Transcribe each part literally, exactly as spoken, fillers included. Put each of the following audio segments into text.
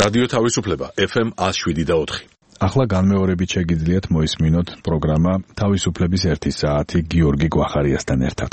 რადიო თავისუფლება ეფ ემ one oh seven და four. ახლა განმეორებით შეგიძლიათ მოისმინოთ პროგრამა თავისუფლების ერთი საათი გიორგი გვახარიასთან ერთად.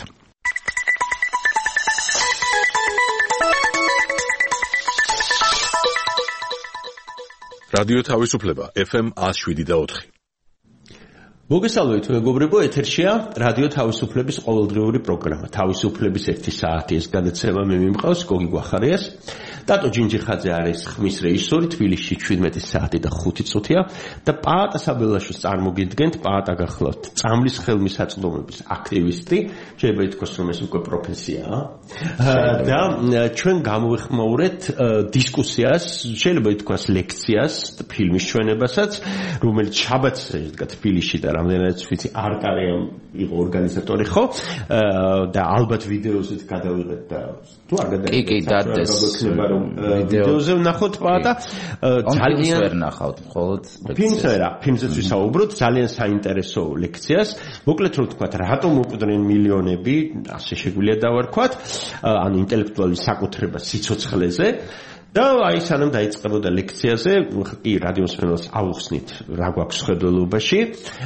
რადიო თავისუფლება ეფ ემ one oh seven და four. მოგესალმებით მეგობრებო, ეთერშია რადიო თავისუფლების ყოველდღიური პროგრამა. თავისუფლების ერთი საათი ეს გადაცემა მე მიმყავს გოგი გვახარიას. დატო ჯინჯიხაძე არის ხმის რეჟისორი, თბილისში seventeen საათი და five წუთია და პაატა საბელაშვილს წარმოგიდგენთ. პაატა გახლავთ წამლის ხელმისაწვდომების აქტივისტი, შეიძლება ითქვას რომ ეს უკვე პროფესიაა. და ჩვენ გამოვიხმაურეთ დისკუსიას, შეიძლება ითქვას ლექციას, ფილმის ჩვენებასაც, რომელიც შაბათს შედგა თბილისში და რამდენადაც ვიცი არტარიამ იყო ორგანიზატორი, ხო? და ალბათ ვიდეოზით გადავიღეთ და თუ არ გადაიღეთ. კი, კი, დადეს ვიდეოზე ვნახოთ პაატა. ძალიან ვერ ნახავთ, მხოლოდ ფილმზე რა, ფილმზეც ვისაუბროთ, ძალიან საინტერესო ლექციას. მოკლედ რომ ვთქვათ, რატომ უყდრენ მილიონები, ასე შეგვიძლია დავარქვათ, ანუ ინტელექტუალური საკუთრება სიცოცხლეზე. და აი სანამ დაიწყებოდა ლექციაზე, კი რადიო მსმენელს ავუხსნით რა გვაქვს ხედველობაში.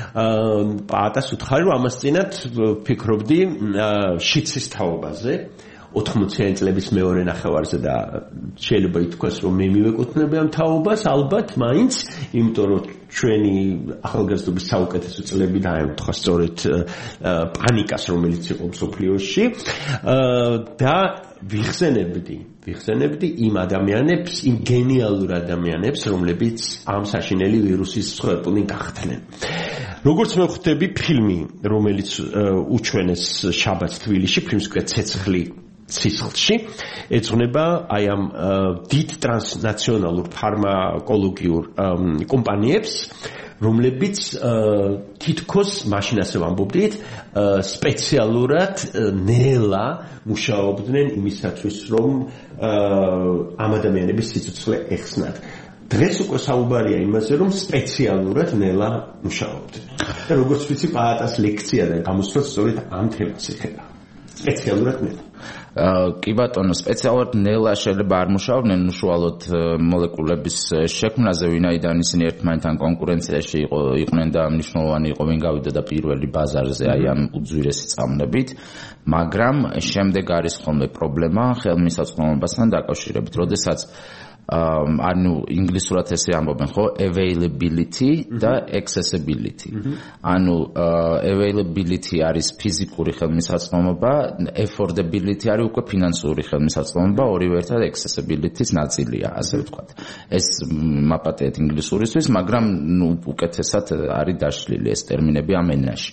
პაატას უთხარი რომ ამას წინათ ფიქრობდი შიცის თაობაზე. ოთხმოციანი წლების მეორე ნახევარზე და შეიძლება ითქვას რომ მე მივეკუთვნები ამ თაობას ალბათ მაინც, იმიტომ რომ ჩვენი ახალგაზრდობის საუკეთესო წლები დაემთხვა სწორედ პანიკას, რომელიც იყო მსოფლიოში და ვიხსენებდი ვიხსენებდი იმ ადამიანებს, იმ გენიალურ ადამიანებს, რომლებიც ამ საშინელი ვირუსის მსხვერპლი გახდნენ. როგორც მე ხვდები ფილმი, რომელიც უჩვენეს შაბათს თბილისში, ფილმს ქვია ცეცხლი სისხლში, ეძღვნება აი ამ დიდ ტრანსნაციონალურ ფარმაკოლოგიურ კომპანიებს, რომლებიც თითქოს მაშინ ასე ვამბობდით, სპეციალურად ნელა მუშაობდნენ იმისათვის, რომ ამ ადამიანების სიცოცხლე ეხსნათ. დღეს უკვე საუბარია იმაზე, რომ სპეციალურად ნელა მუშაობდნენ. და როგორც ვიცი, პაატას ლექციიდან გამოსვლა სწორედ ამ თემას ეხება. სპეციალურად ნელა. კი ბატონო, სპეციალურად ნელა შეიძლება არ მუშაობდნენ უშუალოდ მოლეკულების შექმნაზე, ვინაიდან ისინი ერთმანეთთან კონკურენციაში იყვნენ და მნიშვნელოვანი იყო ვინ გავიდა და პირველი ბაზარზე აი ამ უძვირესი წამლებით, მაგრამ შემდეგ არის ხოლმე პრობლემა ხელმისაწვდომობასთან დაკავშირებით, როდესაც ანუ ინგლისურად ესე ამბობენ, ხო, availability და accessibility. ანუ availability არის ფიზიკური ხელმისაწვდომობა, affordability არის უკვე ფინანსური ხელმისაწვდომობა, ორივე ერთად accessibility-ს ნაწილია, ასე ვთქვათ. ეს მაპატიეთ ინგლისურისთვის, მაგრამ ნუ უკეთესად არის დაშლილი ეს ტერმინები ამ ენაში.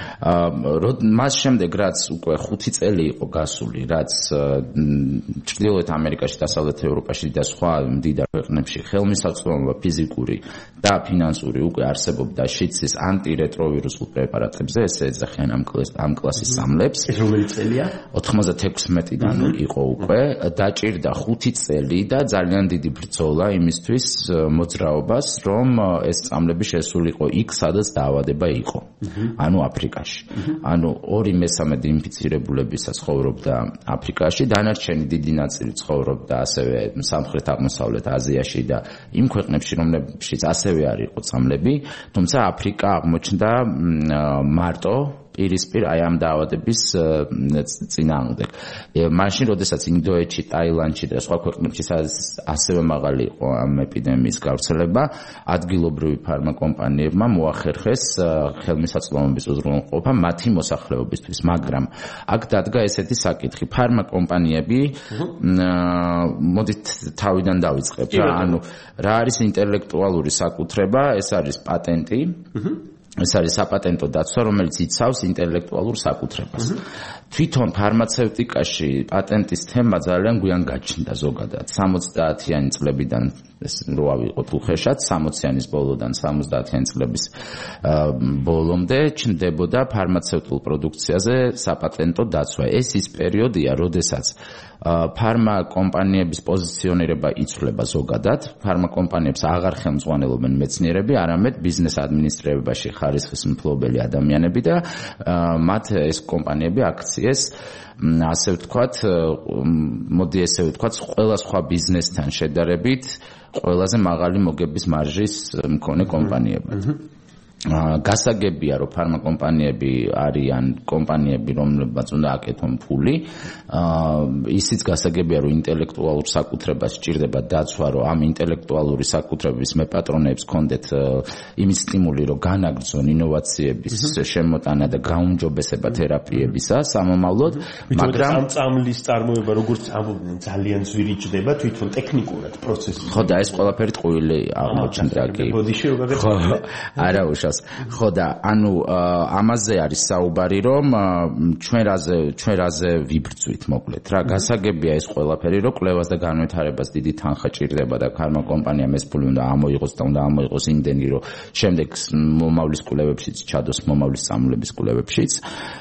მას შემდეგ რაც უკვე ხუთი წელი იყო გასული, რაც ჩრდილოეთ ამერიკაში, დასავლეთ ევროპაში და სხვა მდიდარ ქვეყნებში ხელმისაწვდომობა ფიზიკური და ფინანსური უკვე არსებობდა შიცის ანტირეტროვირუსულ პრეპარატებზე, ესე ეძახიან ამ ამ კლასის სამლებს. ეს რომელი წელია? ოთხმოცდათექვსმეტიდან იყო უკვე, დაჭირდა ხუთი წელი და ძალიან დიდი ბრძოლა იმისთვის მოძრაობას, რომ ეს სამლები შესულიყო იქ, სადაც დაავადება იყო, ანუ აფრიკაში. ანუ ორი მესამედი ინფიცირებულებისა ცხოვრობდა აფრიკაში, დანარჩენი დიდი ნაწილი ცხოვრობდა ასევე სამხრეთ აღმოსავლეთ აზიაში და იმ ქვეყნებში, რომლებშიც ასევე არ იყო სამლები, თუმცა აფრიკა აღმოჩნდა მარტო პირისპირ აი ამ დაავადების წინააღმდეგ. მაშინ, როდესაც ინდოეთში, ტაილანდში და სხვა ქვეყნებში ასევე მაღალი იყო ამ ეპიდემიის გავრცელება, ადგილობრივი ფარმაკომპანიებმა მოახერხეს ხელმისაწვდომობის უზრუნველყოფა მათი მოსახლეობისთვის, მაგრამ აქ დადგა ესეთი საკითხი, ფარმაკომპანიები, მოდით თავიდან დავიწყებ რა, ანუ რა არის ინტელექტუალური საკუთრება, ეს არის პატენტი. ეს არის საპატენტო დაცვა, რომელიც იცავს ინტელექტუალურ საკუთრებას. თვითონ ფარმაცევტიკაში პატენტის თემა ძალიან გვიან გაჩნდა ზოგადად. სამოცდაათიანი წლებიდან ეს რო ავიღოთ უხეშად, სამოციანის ბოლოდან სამოცდაათიანი წლების ბოლომდე ჩნდებოდა ფარმაცევტულ პროდუქციაზე საპატენტო დაცვა. ეს ის პერიოდია, როდესაც ფარმაკომპანიების პოზიციონირება იცვლება ზოგადად. ფარმაკომპანიებს აღარ ხელმძღვანელობენ მეცნიერები, არამედ ბიზნეს ადმინისტრირებაში ხარისხის მფლობელი ადამიანები და მათ ეს კომპანიები აქციეს ასე ვთქვათ, მოდი ესე ვთქვათ, ყველა სხვა ბიზნესთან შედარებით ყველაზე მაღალი მოგების მარჟის მქონე კომპანიებად. გასაგებია რომ ფარმაკომპანიები არიან კომპანიები რომლებმაც უნდა აკეთონ ფული ისიც გასაგებია რომ ინტელექტუალურ საკუთრებას სჭირდება დაცვა რომ ამ ინტელექტუალური საკუთრების მეპატრონეებს კონდეთ იმის სტიმული რომ განაგრძონ ინოვაციების შემოტანა და გაუმჯობესება თერაპიებისა სამომავლოდ მაგრამ ამ წამლის წარმოება როგორც ამბობდნენ ძალიან ძვირიჭდება თვითონ ტექნიკურად პროცესი ხო და ეს ყველაფერი ტყუილი აღმოჩნდა კი ხო არა უშ ხო და ანუ ამაზე არის საუბარი რომ ჩვენ რაზე ჩვენ რაზე ვიბრძვით მოკლედ რა გასაგებია ეს ყველაფერი რომ კვლევას და განვითარებას დიდი თანხა ჭირდება და ფარმა კომპანიამ ეს ფული უნდა ამოიღოს და უნდა ამოიღოს იმდენი რომ შემდეგ მომავლის კვლევებშიც ჩადოს მომავლის სამულების კვლევებშიც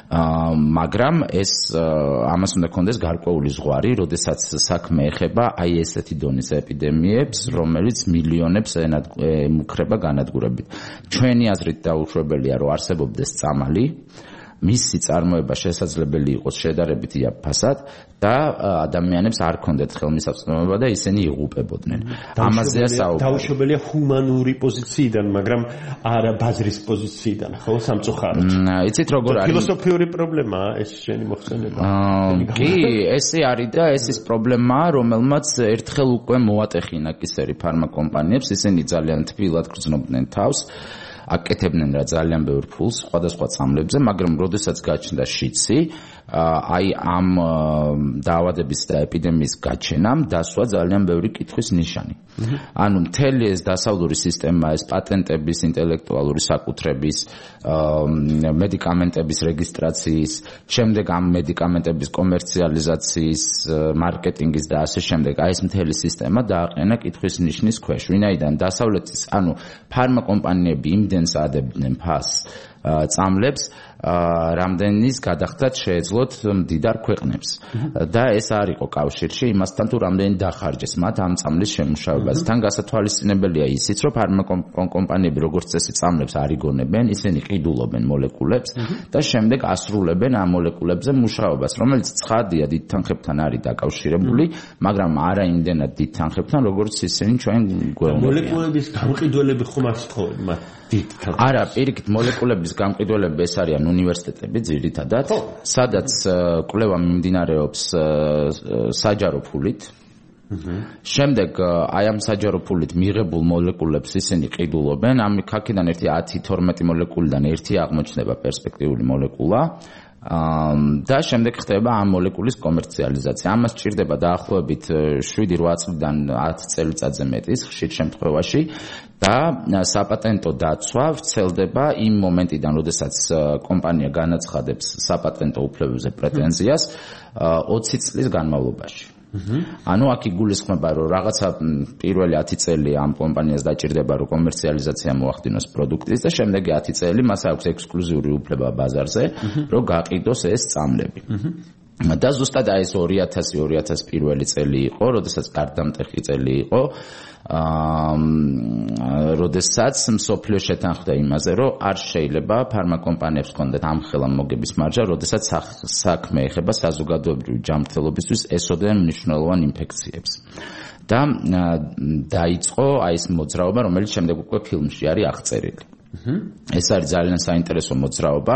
მაგრამ ეს ამას უნდა კონდეს გარკვეული ზღვარი როდესაც საქმე ეხება აი ესეთი დონის ეპიდემიებს რომელიც მილიონებს ემუქრება განადგურებით ჩვენი აზრით დაუშვებელია რომ არსებობდეს წამალი მისი წარმოება შესაძლებელი იყოს შედარებით იაფფასად და ადამიანებს არ ქონდეთ ხელმისაწვდომობა და ისინი იღუპებოდნენ. ამაზეა საუბარი. დაუშვებელია ჰუმანური პოზიციიდან, მაგრამ არა ბაზრის პოზიციიდან, ხო, სამწუხაროდ. იცით როგორ არის? ფილოსოფიური პრობლემაა ეს შენი მოხსენება. კი, ესე არის და ეს ის პრობლემაა, რომელმაც ერთხელ უკვე მოატეხინა კისერი ფარმაკომპანიებს, ისინი ძალიან თბილად გრძნობდნენ თავს. აკეთებდნენ რა ძალიან ბევრ ფულს სხვადასხვა წამლებზე, მაგრამ როდესაც გაჩნდა შიცი, აი ამ დაავადების და ეპიდემიის გაჩენამ დასვა ძალიან ბევრი კითხვის ნიშანი. ანუ მთელი ეს დასავლური სისტემა, ეს პატენტების, ინტელექტუალური საკუთრების, მედიკამენტების რეგისტრაციის, შემდეგ ამ მედიკამენტების კომერციალიზაციის, მარკეტინგის და ასე შემდეგ, აი ეს მთელი სისტემა დააყენა კითხვის ნიშნის ქვეშ. ვინაიდან დასავლეთის, ანუ ფარმაკომპანიები იმდენს ადებდნენ ფასს წამლებს, რამდენის გადახდათ შეეძლოთ მდიდარ ქვეყნებს. და ეს არ იყო კავშირში იმასთან თუ რამდენი დახარჯეს მათ ამ წამლის შემუშავებას. თან გასათვალისწინებელია ისიც, რომ ფარმაკომპანიები როგორც წესი წამლებს არ იგონებენ, ისინი ყიდულობენ მოლეკულებს და შემდეგ ასრულებენ ამ მოლეკულებზე მუშაობას, რომელიც ცხადია დიდ თანხებთან არის დაკავშირებული, მაგრამ არა იმდენად დიდ თანხებთან, როგორც ისინი ჩვენ გვეუბნებიან. მოლეკულების გამყიდველები ხომ არ სწავლობენ მათ? არა, პირიქით მოლეკულების გამყიდველები ეს არიან უნივერსიტეტები ძირითადად, სადაც კვლევა მიმდინარეობს საჯარო ფულით. შემდეგ აი ამ საჯარო ფულით მიღებულ მოლეკულებს ისინი ყიდულობენ, ამ ქაქიდან ერთი ათი თორმეტი მოლეკულიდან ერთი აღმოჩნდება პერსპექტიული მოლეკულა. და შემდეგ ხდება ამ მოლეკულის კომერციალიზაცია. ამას სჭირდება დაახლოებით შვიდი რვა წლიდან ათი წელიწადზე მეტის ხშირ შემთხვევაში და საპატენტო დაცვა ვრცელდება იმ მომენტიდან, როდესაც კომპანია განაცხადებს საპატენტო უფლებებზე პრეტენზიას ოცი წლის განმავლობაში. ანუ აქ იგულისხმება, რომ რაღაცა პირველი ათი წელი ამ კომპანიას დაჭირდება, რომ კომერციალიზაცია მოახდინოს პროდუქტის და შემდეგი ათი წელი მას აქვს ექსკლუზიური უფლება ბაზარზე, რომ გაყიდოს ეს წამლები. და ზუსტად აი ეს ორი ათასი ორი ათასი პირველი წელი იყო, როდესაც გარდამტეხი წელი იყო, აა როდესაც მსოფლიო შეთანხმდა იმაზე, რომ არ შეიძლება ფარმაკომპანიებს ჰქონდეთ ამხელა მოგების მარჯა, როდესაც საქმე ეხება საზოგადოებრივი ჯანმრთელობისთვის ესოდენ მნიშვნელოვან ინფექციებს. და დაიწყო აი ეს მოძრაობა, რომელიც შემდეგ უკვე ფილმში არის აღწერილი. ეს არის ძალიან საინტერესო მოძრაობა.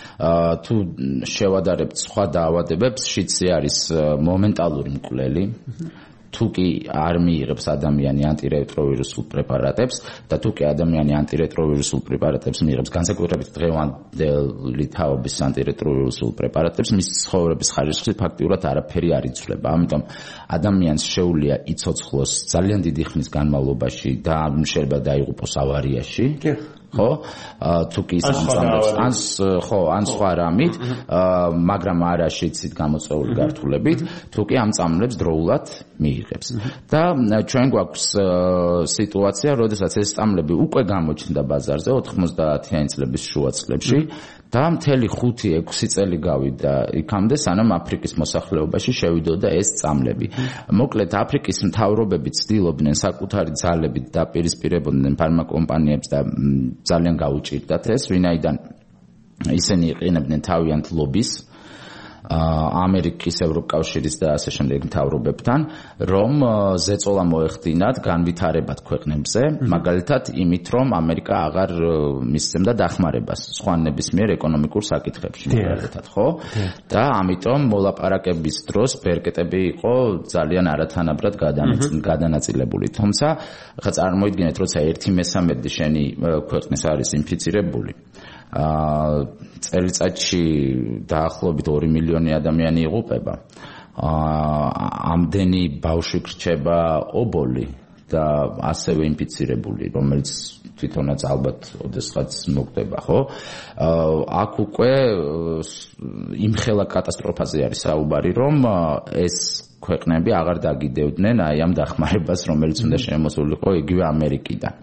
თუ შევადარებთ სხვა დაავადებებს, შიცი არის მომენტალური მკვლელი. თუ კი არ მიიღებს ადამიანი ანტირეტროვირუსულ პრეპარატებს და თუ კი ადამიანი ანტირეტროვირუსულ პრეპარატებს მიიღებს, განსაკუთრებით დღევანდელი თაობის ანტირეტროვირუსულ პრეპარატებს, მის ცხოვრების ხარისხი ფაქტიურად არაფერი არ იცვლება. ამიტომ ადამიანს შეუძლია იცოცხლოს ძალიან დიდი ხნის განმავლობაში და შეიძლება დაიღუპოს ავარიაში. ხო, თუ კი სამწამლებს, ან ხო, ან სხვა რამით, მაგრამ არა შეიცით გამოწვეული გართულებით, თუ კი ამ წამლებს დროულად მიიღებს. და ჩვენ გვაქვს სიტუაცია, როდესაც ეს წამლები უკვე გამოჩნდა ბაზარზე ოთხმოცდაათიანი წლების შუა წლებში და მთელი ხუთი ექვსი წელი გავიდა იქამდე, სანამ აფრიკის მოსახლეობაში შევიდოდა ეს წამლები. მოკლედ, აფრიკის მთავრობები ცდილობდნენ საკუთარი ძალებით დაპირისპირებოდნენ ფარმაკომპანიებს და ძალიან გაუჭირდათ ეს, ვინაიდან ისინი იყენებდნენ თავიანთ ლობის ამერიკის, ევროკავშირის და ასე შემდეგ მთავრობებთან, რომ ზეწოლა მოეხდინათ განვითარებად ქვეყნებზე, მაგალითად იმით, რომ ამერიკა აღარ მისცემდა დახმარებას სხვა ნებისმიერ ეკონომიკურ საკითხებში, მაგალითად, ხო? და ამიტომ მოლაპარაკების დროს ბერკეტები იყო ძალიან არათანაბრად გადანაწილებული. თუმცა, ხა წარმოიდგინეთ, როცა ერთი მესამედი შენი ქვეყნის არის ინფიცირებული, აა წელიწადში დაახლოებით ორი მილიონი ადამიანი იღუპება. აა ამდენი ბავშვი გრჩება ობოლი და ასევე ინფიცირებული, რომელიც თვითონაც ალბათ ოდესღაც მოკვდება, ხო? აქ უკვე იმხელა კატასტროფაზე არის საუბარი, რომ ეს ქვეყნები აღარ დაგიდევდნენ აი ამ დახმარებას, რომელიც უნდა შემოსულიყო იგივე ამერიკიდან.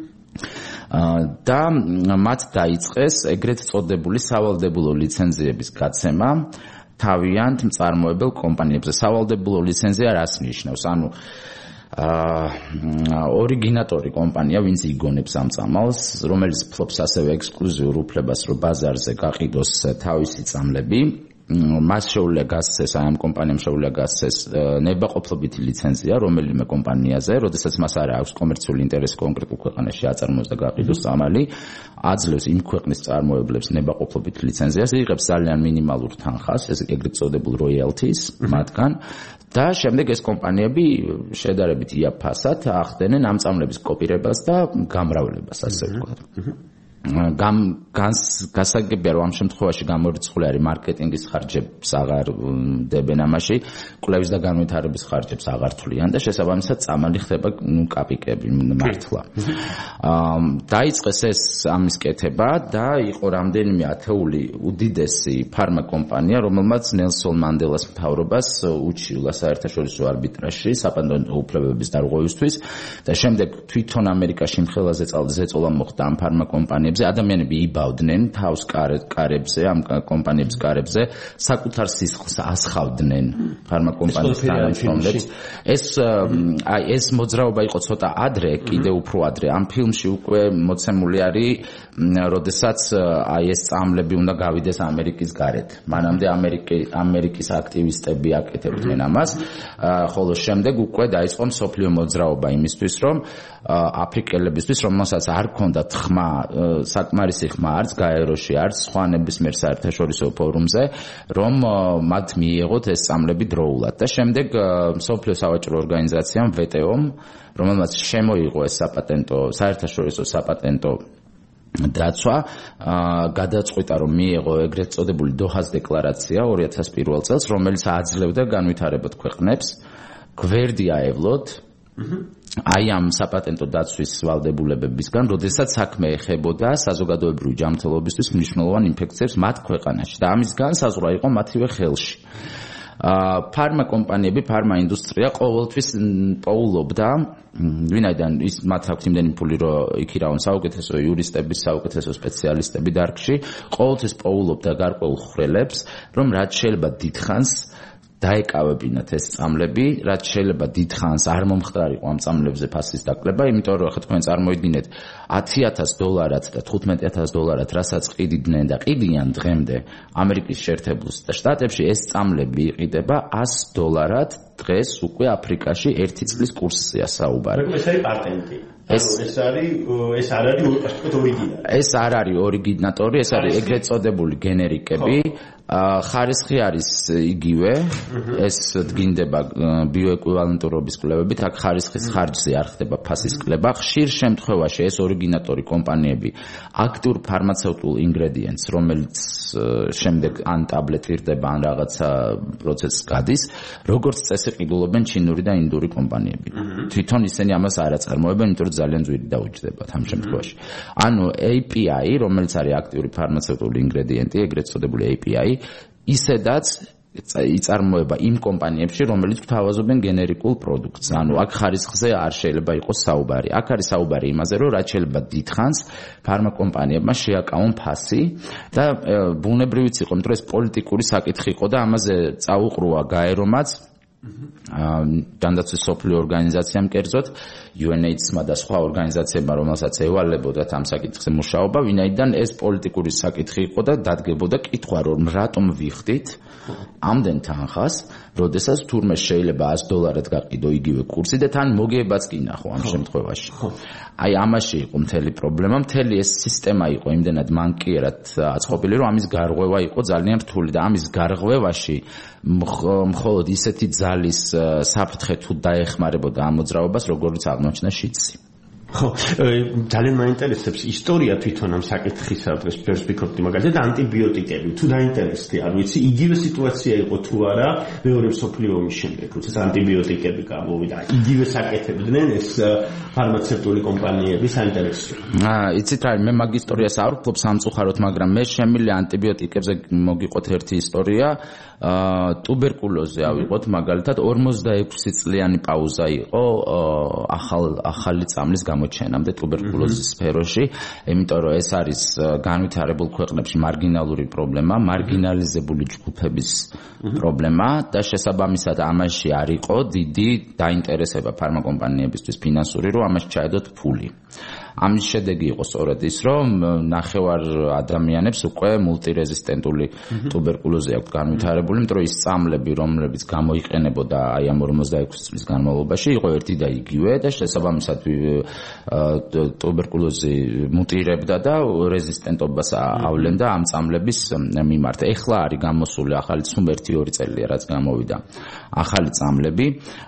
და მათ დაიწყეს ეგრეთ წოდებული სავალდებულო ლიცენზიების გაცემა თავიანთ მწარმოებელ კომპანიებზე. სავალდებულო ლიცენზია რას ნიშნავს? ანუ ორიგინატორი კომპანია, ვინც იგონებს ამ წამალს, რომელიც ფლობს ასევე ექსკლუზიურ უფლებას, რომ ბაზარზე გაყიდოს თავისი წამლები, მას შეუძლია გასცეს, აი ამ კომპანიამ შეუძლია გასცეს ნებაყოფლობითი ლიცენზია რომელიმე კომპანიაზე, როდესაც მას არ აქვს კომერციული ინტერესი კონკრეტულ ქვეყანაში აწარმოოს და გაყიდოს წამალი, აძლევს იმ ქვეყნის წარმოებლებს ნებაყოფლობით ლიცენზიას, იღებს ძალიან მინიმალურ თანხას, ეს ეგრეთ წოდებულ royalties მათგან და შემდეგ ეს კომპანიები შედარებით იაფასად ახდენენ ამ წამლების კოპირებას და გამრავლებას, ასე ვთქვათ. გამ გასაგებია რომ ამ შემთხვევაში გამორიცხული არის მარკეტინგის ხარჯებს აღარ დებენ ამაში, კვლევის და განვითარების ხარჯებს აღარ თვლიან და შესაბამისად წამალი ხდება კაპიკები მართლა. დაიწყეს ეს ამის კეთება და იყო რამდენიმე ათეული უდიდესი ფარმა კომპანია, რომელმაც ნელსონ მანდელას მთავრობას უჩივლა საერთაშორისო არბიტრაჟში საპატენტო უფლებების დარღვევისთვის და შემდეგ თვითონ ამერიკაში მხელაზე ზეწოლა მოხდა ამ ფარმა კომპანიებს. ადამიანები იბავდნენ თავს კარებზე, ამ კომპანიების კარებზე, საკუთარ სისხლს ასხავდნენ ფარმა კომპანიის თანამშრომლებს. ეს აი ეს მოძრაობა იყო ცოტა ადრე, კიდევ უფრო ადრე. ამ ფილმში უკვე მოცემული არის, როდესაც აი ეს წამლები უნდა გავიდეს ამერიკის გარეთ. მანამდე ამერიკის აქტივისტები აკეთებდნენ ამას, ხოლო შემდეგ უკვე დაიწყო მსოფლიო მოძრაობა იმისთვის, რომ აფრიკელებისთვის, რომელსაც არ ჰქონდათ ხმა, საკმარისი ხმა არც გაეროში, არც სხვა ნებისმიერ საერთაშორისო ფორუმზე, რომ მათ მიიღოთ ეს წამლები დროულად. და შემდეგ მსოფლიო სავაჭრო ორგანიზაციამ ვე ტე ომ, რომელმაც შემოიღო ეს საპატენტო, საერთაშორისო საპატენტო დაცვა, გადაწყვიტა რომ მიიღო ეგრეთ წოდებული დოჰას დეკლარაცია ორი ათას პირველ წელს, რომელიც აძლევდა განვითარებად ქვეყნებს გვერდი აევლოთ აი ამ საპატენტო დაცვის ვალდებულებებისგან, როდესაც საქმე ეხებოდა საზოგადოებრივი ჯანმრთელობისთვის მნიშვნელოვან ინფექციებს მათ ქვეყანაში და ამის განსაზღვრა იყო მათივე ხელში. ფარმა კომპანიები, ფარმა ინდუსტრია ყოველთვის პოულობდა, ვინაიდან ის მათ აქვს იმდენი ფული, რომ იქირავონ საუკეთესო იურისტები, საუკეთესო სპეციალისტები დარგში, ყოველთვის პოულობდა გარკვეულ ხვრელებს, რომ რაც შეიძლება დიდხანს დაეკავებინათ ეს წამლები, რაც შეიძლება დიდხანს არ მომხდარიყო ამ წამლებზე ფასის დაკლება, იმიტომ რომ ხა თქვენ წარმოიდგინეთ ათი ათას დოლარად და თხუთმეტი ათას დოლარად რასაც ყიდიდნენ და ყიდიან დღემდე ამერიკის შეერთებულ შტატებში, ეს წამლები იყიდება ას დოლარად დღეს უკვე აფრიკაში ერთი წლის კურსია საუბარი. ეს არის პატენტი. ეს ეს არის ეს არ არის ორიგინალი. ეს არ არის ორიგინატორი, ეს არის ეგრეთ წოდებული გენერიკები. ხარისხი არის იგივე, ეს დგინდება ბიოეკვივალენტურობის კვლევებით, აქ ხარისხის ხარჯზე არ ხდება ფასის კლება. ხშირ შემთხვევაში ეს ორიგინატორი კომპანიები აქტიურ ფარმაცევტულ ინგრედიენტს, რომელიც შემდეგ ან ტაბლეტირდება, ან რაღაცა პროცესს გადის, როგორც წესი ყიდულობენ ჩინური და ინდური კომპანიები. თვითონ ისინი ამას არ აწარმოებენ, იმიტომ რომ ძალიან ძვირი დაუჯდებათ ამ შემთხვევაში. ანუ ეი პი აი, რომელიც არის აქტიური ფარმაცევტული ინგრედიენტი, ეგრეთ წოდებული ეი პი აი, ისედაც იწარმოება იმ კომპანიებში, რომელიც გვთავაზობენ გენერიკულ პროდუქტს. ანუ აქ ხარისხზე არ შეიძლება იყოს საუბარი. აქ არის საუბარი იმაზე, რომ რაც შეიძლება დიდხანს ფარმა კომპანიებმა შეაკავონ ფასი და ბუნებრივიც იყო, იმიტომ რომ ეს პოლიტიკური საკითხი იყო და ამაზე წაუყრუა გაერომაც. ჯანდაცვის სოფლიო ორგანიზაციამ კერძოდ U N A I D S-მა და სხვა ორგანიზაციებმა, რომელსაც ევალებოდათ ამ საკითხზე მუშაობა, ვინაიდან ეს პოლიტიკური საკითხი იყო და დადგებოდა კითხვა, რომ რატომ ვიხდით ამდენ თანხას, როდესაც თურმე შეიძლება ას დოლარად გაყიდო იგივე კურსი და თან მოგებაც კი ნახო ამ შემთხვევაში. აი ამაში იყო მთელი პრობლემა, მთელი ეს სისტემა იყო იმდენად მანკიერად აწყობილი, რომ ამის გარღვევა იყო ძალიან რთული და ამის გარღვევაში მხოლოდ ისეთი ძალის საფრთხე თუ დაეხმარებოდა ამ მოძრაობას, როგორც აღმოჩნდა შიდსი. ხო, ძალიან მაინტერესებს ისტორია თვითონ ამ საკითხისა, დღეს ფერს ვფიქრობთ მაგალითად ანტიბიოტიკები, თუ დაინტერესდი, არ ვიცი, იგივე სიტუაცია იყო თუ არა მეორე მსოფლიო ომის შემდეგ, როდესაც ანტიბიოტიკები გამოვიდა, იგივე საკეთებდნენ ეს ფარმაცევტული კომპანიები საინტერესო. აა, იცით რა, მე მაგ ისტორიას არ ვფლობ სამწუხაროდ, მაგრამ მე შემიძლია ანტიბიოტიკებზე მოგიყოთ ერთი ისტორია. აა, ტუბერკულოზზე ავიღოთ მაგალითად ორმოცდაექვსი წლიანი პაუზა იყო ახალ ახალი წამლის გამოჩენამდე ტუბერკულოზის სფეროში, იმიტომ რომ ეს არის განვითარებულ ქვეყნებში მარგინალური პრობლემა, მარგინალიზებული ჯგუფების პრობლემა და შესაბამისად ამაში არ იყო დიდი დაინტერესება ფარმაკომპანიებისთვის ფინანსური, რომ ამაში ჩაედოთ ფული. ამის შედეგი იყო სწორედ ის, რომ ნახევარ ადამიანებს უკვე მულტირეზისტენტული ტუბერკულოზი აქვს განვითარებული, იმიტომ რომ ის წამლები, რომლებიც გამოიყენებოდა აი ამ ორმოცდაექვსი წლის განმავლობაში, იყო ერთი და იგივე და შესაბამისად ტუბერკულოზი მუტირებდა და რეზისტენტობას ავლენდა ამ წამლების მიმართ. ეხლა არის გამოსული ახალი ცუმ ერთი ორი წელია, რაც გამოვიდა ახალი წამლები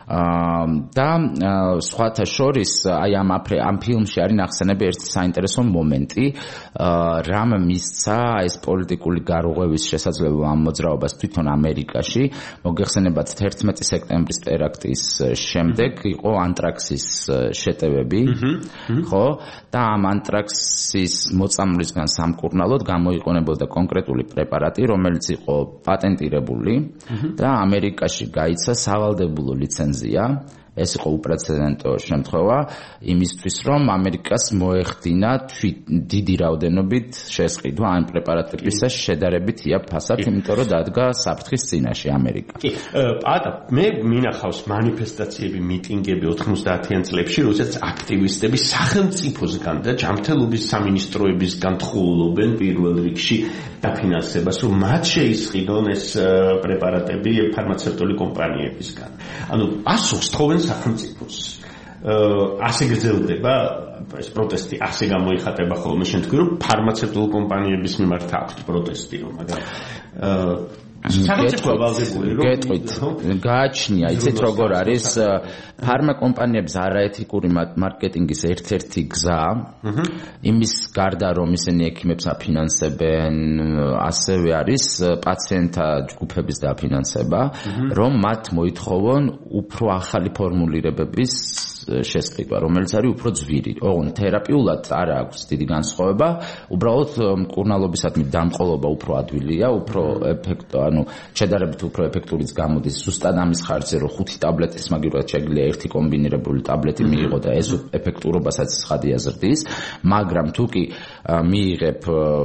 და სხვათა შორის აი ამ ამ ფილმში არის ახსენები ერთი საინტერესო მომენტი, რამ მისცა ეს პოლიტიკური გარღვევის შესაძლებლობა ამ მოძრაობას თვითონ ამერიკაში. მოგეხსენებათ თერთმეტი სექტემბრის ტერაქტის შემდეგ იყო ანტრაქსის შეტევები, ხო? და ამ ანტრაქსის მოწამვლისგან სამკურნალოდ გამოიყენებოდა კონკრეტული პრეპარატი, რომელიც იყო პატენტირებული და ამერიკაში გაიცა სავალდებულო ლიცენზია. ეს იყო უპრეცედენტო შემთხვევა იმისთვის, რომ ამერიკას მოეხდინა დიდი რაოდენობით შესყიდვა ამ პრეპარატებისა შედარებით იაფ ფასად, იმიტომ რომ დადგა საფრთხის წინაშე ამერიკა. კი, პატა, მე მინახავს მანიფესტაციები, მიტინგები ოთხმოცდაათიან წლებში, როდესაც აქტივისტები სახელმწიფოსგან და ჯანმრთელობის სამინისტროებისგან თხოვნობენ პირველ რიგში დაფინანსებას, რომ მათ შეისყიდონ ეს პრეპარატები ფარმაცევტული კომპანიებისგან. ანუ ასოს თხოვენ სახელმწიფოს. ასე გრძელდება ეს პროტესტი, ასე გამოიხატება ხოლმე შენ თქვი, რომ ფარმაცევტულ კომპანიების მიმართ აქვს პროტესტი, რომ მაგრამ გეტყვით, გააჩნია, იცით როგორ არის ფარმაკომპანიების არაეთიკური მარკეტინგის ერთ-ერთი გზა, იმის გარდა რომ ისინი ექიმებს აფინანსებენ, ასევე არის პაციენტთა ჯგუფების დაფინანსება, რომ მათ მოითხოვონ უფრო ახალი ფორმულირებების შესყიდვა, რომელიც არის უფრო ძვირი. ოღონდ თერაპიულად არ აქვს დიდი განსხვავება, უბრალოდ მკურნალობისადმი დამყოლობა უფრო ადვილია, უფრო ეფექტო, ანუ შედარებით უფრო ეფექტურიც გამოდის. ზუსტად ამის ხარჯზე, რომ ხუთი ტაბლეტის მაგივრად შეგვიძლია ერთი კომბინირებული ტაბლეტი მიიღო და ეს ეფექტურობასაც ცხადია ზრდის, მაგრამ თუ კი მიიღებ,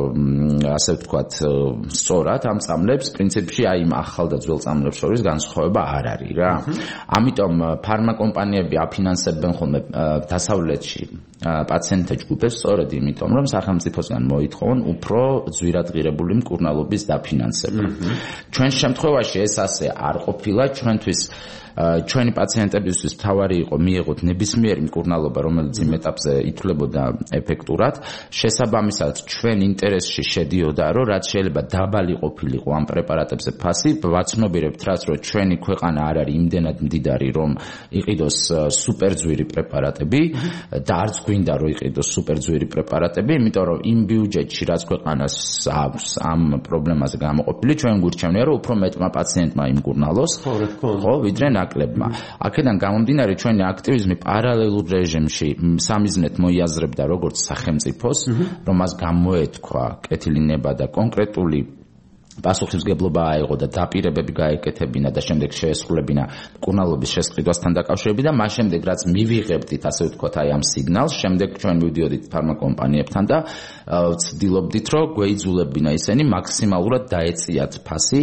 ასე ვთქვათ, სწორად ამ წამლებს, პრინციპში აი იმ ახალ და ძველ წამლებს შორის განსხვავება არ არის რა. ამიტომ ფარმაკომპანიები აფინანსებენ ხოლმე დასავლეთში პაციენტთა ჯგუფებს, სწორედ იმიტომ, რომ სახელმწიფოსგან მოითხოვონ უფრო ძვირადღირებული მკურნალობის დაფინანსება. ჩვენ შემთხვევაში ეს ასე არ ყოფილა, ჩვენთვის ჩვენი პაციენტებისთვის თავარი იყო მიიღოთ ნებისმიერი მკურნალობა, რომელიც იმ ეტაპზე ითვლებოდა ეფექტურად. შესაბამისად, ჩვენ ინტერესში შედიოდა, რომ რაც შეიძლება დაბალი ყოფილიყო ამ პრეპარატებზე ფასი, ვაცნობიერებთ რაც, რომ ჩვენი ქვეყანა არ არის იმდენად მდიდარი, რომ იყიდოს სუპერძვირი პრეპარატები და არც გვინდა რომ იყიდოს სუპერძვირი პრეპარატები, იმიტომ რომ იმ ბიუჯეტში რაც ქვეყანას აქვს ამ პრობლემაზე გამოყოფილი, ჩვენ გვირჩევნია, რომ უფრო მეტმა პაციენტმა იმკურნალოს, ხო, ვიდრე ნაკლებმა. აქედან გამომდინარე ჩვენი აქტივიზმი პარალელურ რეჟიმში სამიზნედ მოიაზრებდა როგორც სახელმწიფოს, რომ მას გამოეთქვა კეთილი ნება და კონკრეტული პასუხისმგებლობა აიღო და დაპირებები გაეკეთებინა და შემდეგ შეესრულებინა მკურნალობის შესყიდვასთან დაკავშირებით და მას შემდეგ რაც მივიღებდით, ასე ვთქვათ, აი ამ სიგნალს, შემდეგ ჩვენ მივდიოდით ფარმაკომპანიებთან და ვცდილობდით, რომ გვეიძულებინა ისინი მაქსიმალურად დაეწიათ ფასი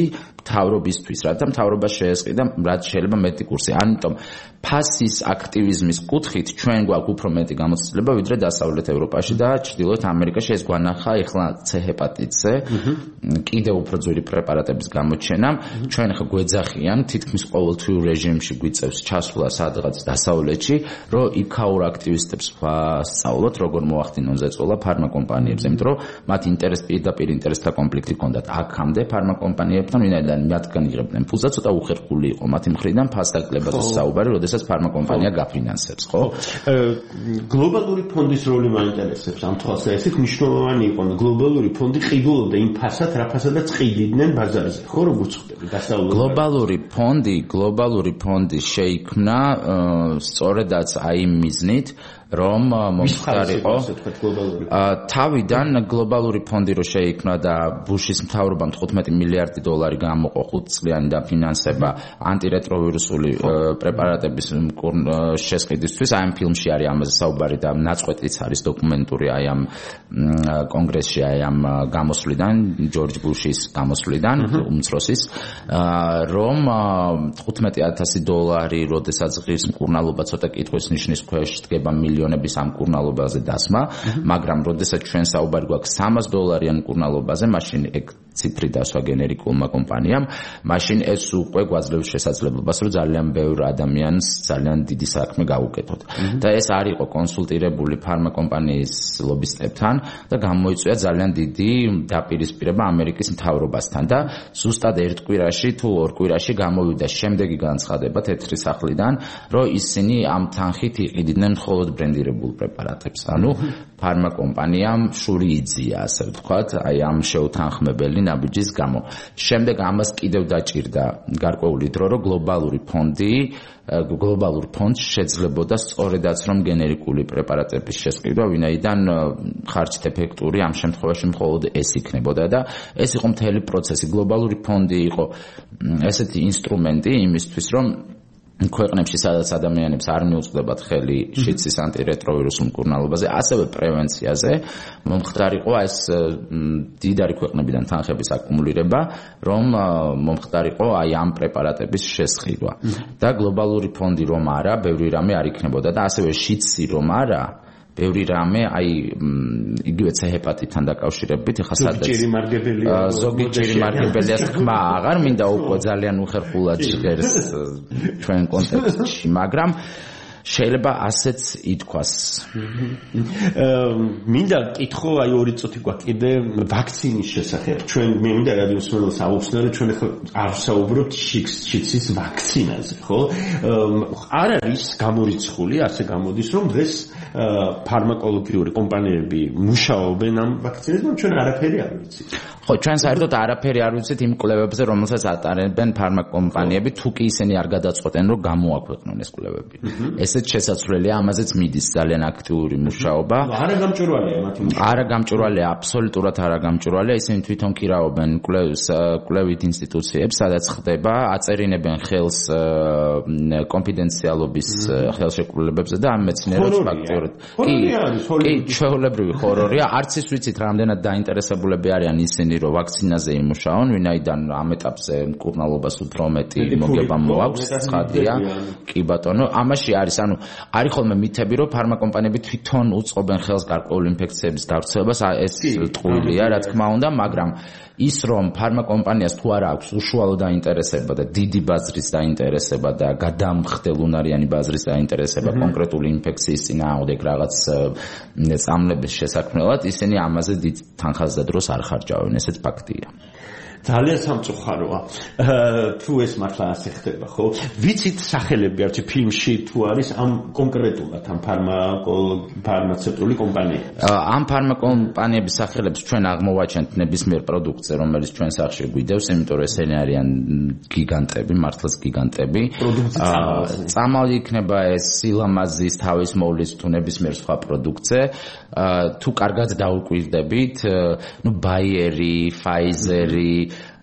მთავრობისთვის, რათა მთავრობა შეესყიდა რაც შეიძლება მეტი კურსი. ამიტომ ფასის აქტივიზმის კუთხით ჩვენ გვაქვს უფრო მეტი გამოცდილება ვიდრე დასავლეთ ევროპაში და ჩრდილოეთ ამერიკაში. ეს გვანახა ეხლა C ჰეპატიტზე კიდევ უფრო ძვირი პრეპარატების გამოჩენამ. ჩვენ ხა გვეძახიან თითქმის ყოველთვიურ რეჟიმში გვიწევს ჩასვლა სადღაც დასავლეთში, რომ იქაურ აქტივისტებს ვასწავლოთ როგორ მოახდინონ ზეწოლა ფარმაკომპანიებს, იმიტომ რომ მათ ინტერეს პირდაპირ ინტერესთა კონფლიქტი ჰქონდათ აქამდე ფარმაკომპანიებთან, ვინაიდან მათგან იღებდნენ ფულს და ცოტა უხერხული იყო მათი მხრიდან ფასდაკლებაზე საუბარი, როდესაც ფარმაკომპანია გაფინანსებს, ხო? გლობალური ფონდის როლი მაინტერესებს ამ თვალსა. ესეც მნიშვნელოვანი იყო. გლობალური ფონდი ყიდულობდა იმ ფასად, რა ფასადაც ყიდიდნენ ბაზარზე, ხო, როგორც ხდება დასავლეთ. გლობალური ფონდი, გლობალური ფონდი შეიქმნა სწორედაც აი იმ მიზნით, რომ მომხდარიყო თავიდან გლობალური ფონდი რო შეიქმნა და ბუშის მთავრობამ თხუთმეტი მილიარდი დოლარი გამოყო ხუთწლიანი დაფინანსება ანტირეტროვირუსული პრეპარატების შესყიდვისთვის. აი ამ ფილმში არის ამაზე საუბარი და ნაწყვეტიც არის დოკუმენტური აი ამ კონგრესში, აი ამ გამოსვლიდან, ჯორჯ ბუშის გამოსვლიდან, უმცროსის, რომ თხუთმეტი ათასი დოლარი, როდესაც ღირს მკურნალობა ცოტა კითხვის ნიშნის ქვეშ დგება მილიონების ამ მკურნალობაზე დასმა, მაგრამ როდესაც ჩვენ საუბარი გვაქვს სამას დოლარიან მკურნალობაზე, მაშინ ეგ ციფრი დასვა გენერიკულმა კომპანიამ, მაშინ ეს უკვე გვაძლევს შესაძლებლობას, რომ ძალიან ბევრ ადამიანს ძალიან დიდი საქმე გაუკეთოთ. და ეს არ იყო კონსულტირებული ფარმაკომპანიის ლობისტებთან და გამოიწვია ძალიან დიდი დაპირისპირება ამერიკის მთავრობასთან და ზუსტად ერთ კვირაში თუ ორ კვირაში გამოვიდა შემდეგი განცხადება თეთრი სახლიდან, რომ ისინი ამ თანხით იყიდნენ მხოლოდ ბრენდირებულ პრეპარატებს. ანუ ფარმაკომპანიამ შური იძია, ასე ვთქვათ, აი ამ შეუთანხმებელი ნაბიჯის გამო. შემდეგ ამას კიდევ დაჭირდა გარკვეული დრო, რომ გლობალური ფონდი, გლობალურ ფონდს შეძლებოდა სწორედაც რომ გენერიკული პრეპარატების შესყიდვა, ვინაიდან ხარჯით ეფექტური ამ შემთხვევაში მხოლოდ ეს იქნებოდა და ეს იყო მთელი პროცესი. გლობალური ფონდი იყო ესეთი ინსტრუმენტი იმისთვის, რომ ქვეყნებში, სადაც ადამიანებს არ მიუწვდებათ ხელი შიდსის ანტირეტროვირუსულ მკურნალობაზე, ასევე პრევენციაზე, მომხდარიყო ეს დიდარი ქვეყნებიდან თანხების აკუმულირება, რომ მომხდარიყო აი ამ პრეპარატების შესყიდვა. და გლობალური ფონდი რომ არა, ბევრი რამე არ იქნებოდა და ასევე შიდსი რომ არა, ბევრი რამე აი იგივე C ჰეპატიტთან დაკავშირებით ეხლა სადაც ზოგი ჭირი მარგებელიას თქმა აღარ მინდა უკვე ძალიან უხერხულად ჟღერს ჩვენ კონტექსტში, მაგრამ შეიძლება ასეც ითქვას. მინდა კითხო აი ორი წუთი გვაქვს კიდე ვაქცინის შესახებ. ჩვენ მე მინდა რადიოს მსმენელს აუხსნო, რომ ჩვენ ახლა არ ვსაუბრობთ შიდსის ვაქცინაზე, ხო? არ არის გამორიცხული, ასე გამოდის, რომ დღეს ფარმაკოლოგიური კომპანიები მუშაობენ ამ ვაქცინაზე, ჩვენ არაფერი არ ვიცით. ხო, ჩვენ საერთოდ არაფერი არ ვიცით იმ კვლევებზე, რომელსაც ატარებენ ფარმაკომპანიები, თუ კი ისინი არ გადაწყვეტენ, რომ გამოაქვეყნონ ეს კვლევები. ესეც შესაძლებელია, ამაზეც მიდის ძალიან აქტიური მუშაობა. არა გამჭვირვალეა მათი მუშაობა. არა გამჭვირვალეა, აბსოლუტურად არა გამჭვირვალეა, ისინი თვითონ ქირაობენ კვლევის კვლევით ინსტიტუციებს, სადაც ხდება, აწერინებენ ხელს კონფიდენციალობის ხელშეკრულებებზე და ამ მეცნიერებს ფაქტობრივად. კი, კი, ჩვეულებრივი ხორორია, არც ის ვიცით რამდენად დაინტერესებულები არიან ისინი რომ ვაქცინაზე იმუშაონ, ვინაიდან ამ ეტაპზე მკურნალობას უფრო მეტი მოგება მოაქვს, ცხადია. კი ბატონო, ამაში არის, ანუ არის ხოლმე მითები, რომ ფარმაკომპანიები თვითონ უწყობენ ხელს გარკვეული ინფექციების გავრცელებას, ეს ტყუილია, რა თქმა უნდა, მაგრამ ის რომ ფარმაკომპანიას თუ არა აქვს უშუალო დაინტერესება და დიდი ბაზრის დაინტერესება და გადამხდელუნარიანი ბაზრის დაინტერესება კონკრეტული ინფექციის წინააღმდეგ რაღაც წამლების შესაქმნელად, ისინი ამაზე დიდ თანხას და დროს არ ხარჯავენ, ესეც ფაქტია. ძალიან სამწუხაროა. თუ ეს მართლა ასე ხდება, ხო? ვიცით სახელები არჩი ფილმში თუ არის ამ კონკრეტულად ამ ფარმაცევტული კომპანიების. ამ ფარმაკომპანიების სახელებს ჩვენ აღმოვაჩენთ ნებისმიერ პროდუქტზე, რომელიც ჩვენ სახში გვიდევს, იმიტომ რომ ესენი არიან გიგანტები, მართლაც გიგანტები. წამალი იქნება ეს სილამაზის თავის მოვლის თუ ნებისმიერ სხვა პროდუქტზე. თუ კარგად დაუკვირდებით, ნუ ბაიერი, ფაიზერი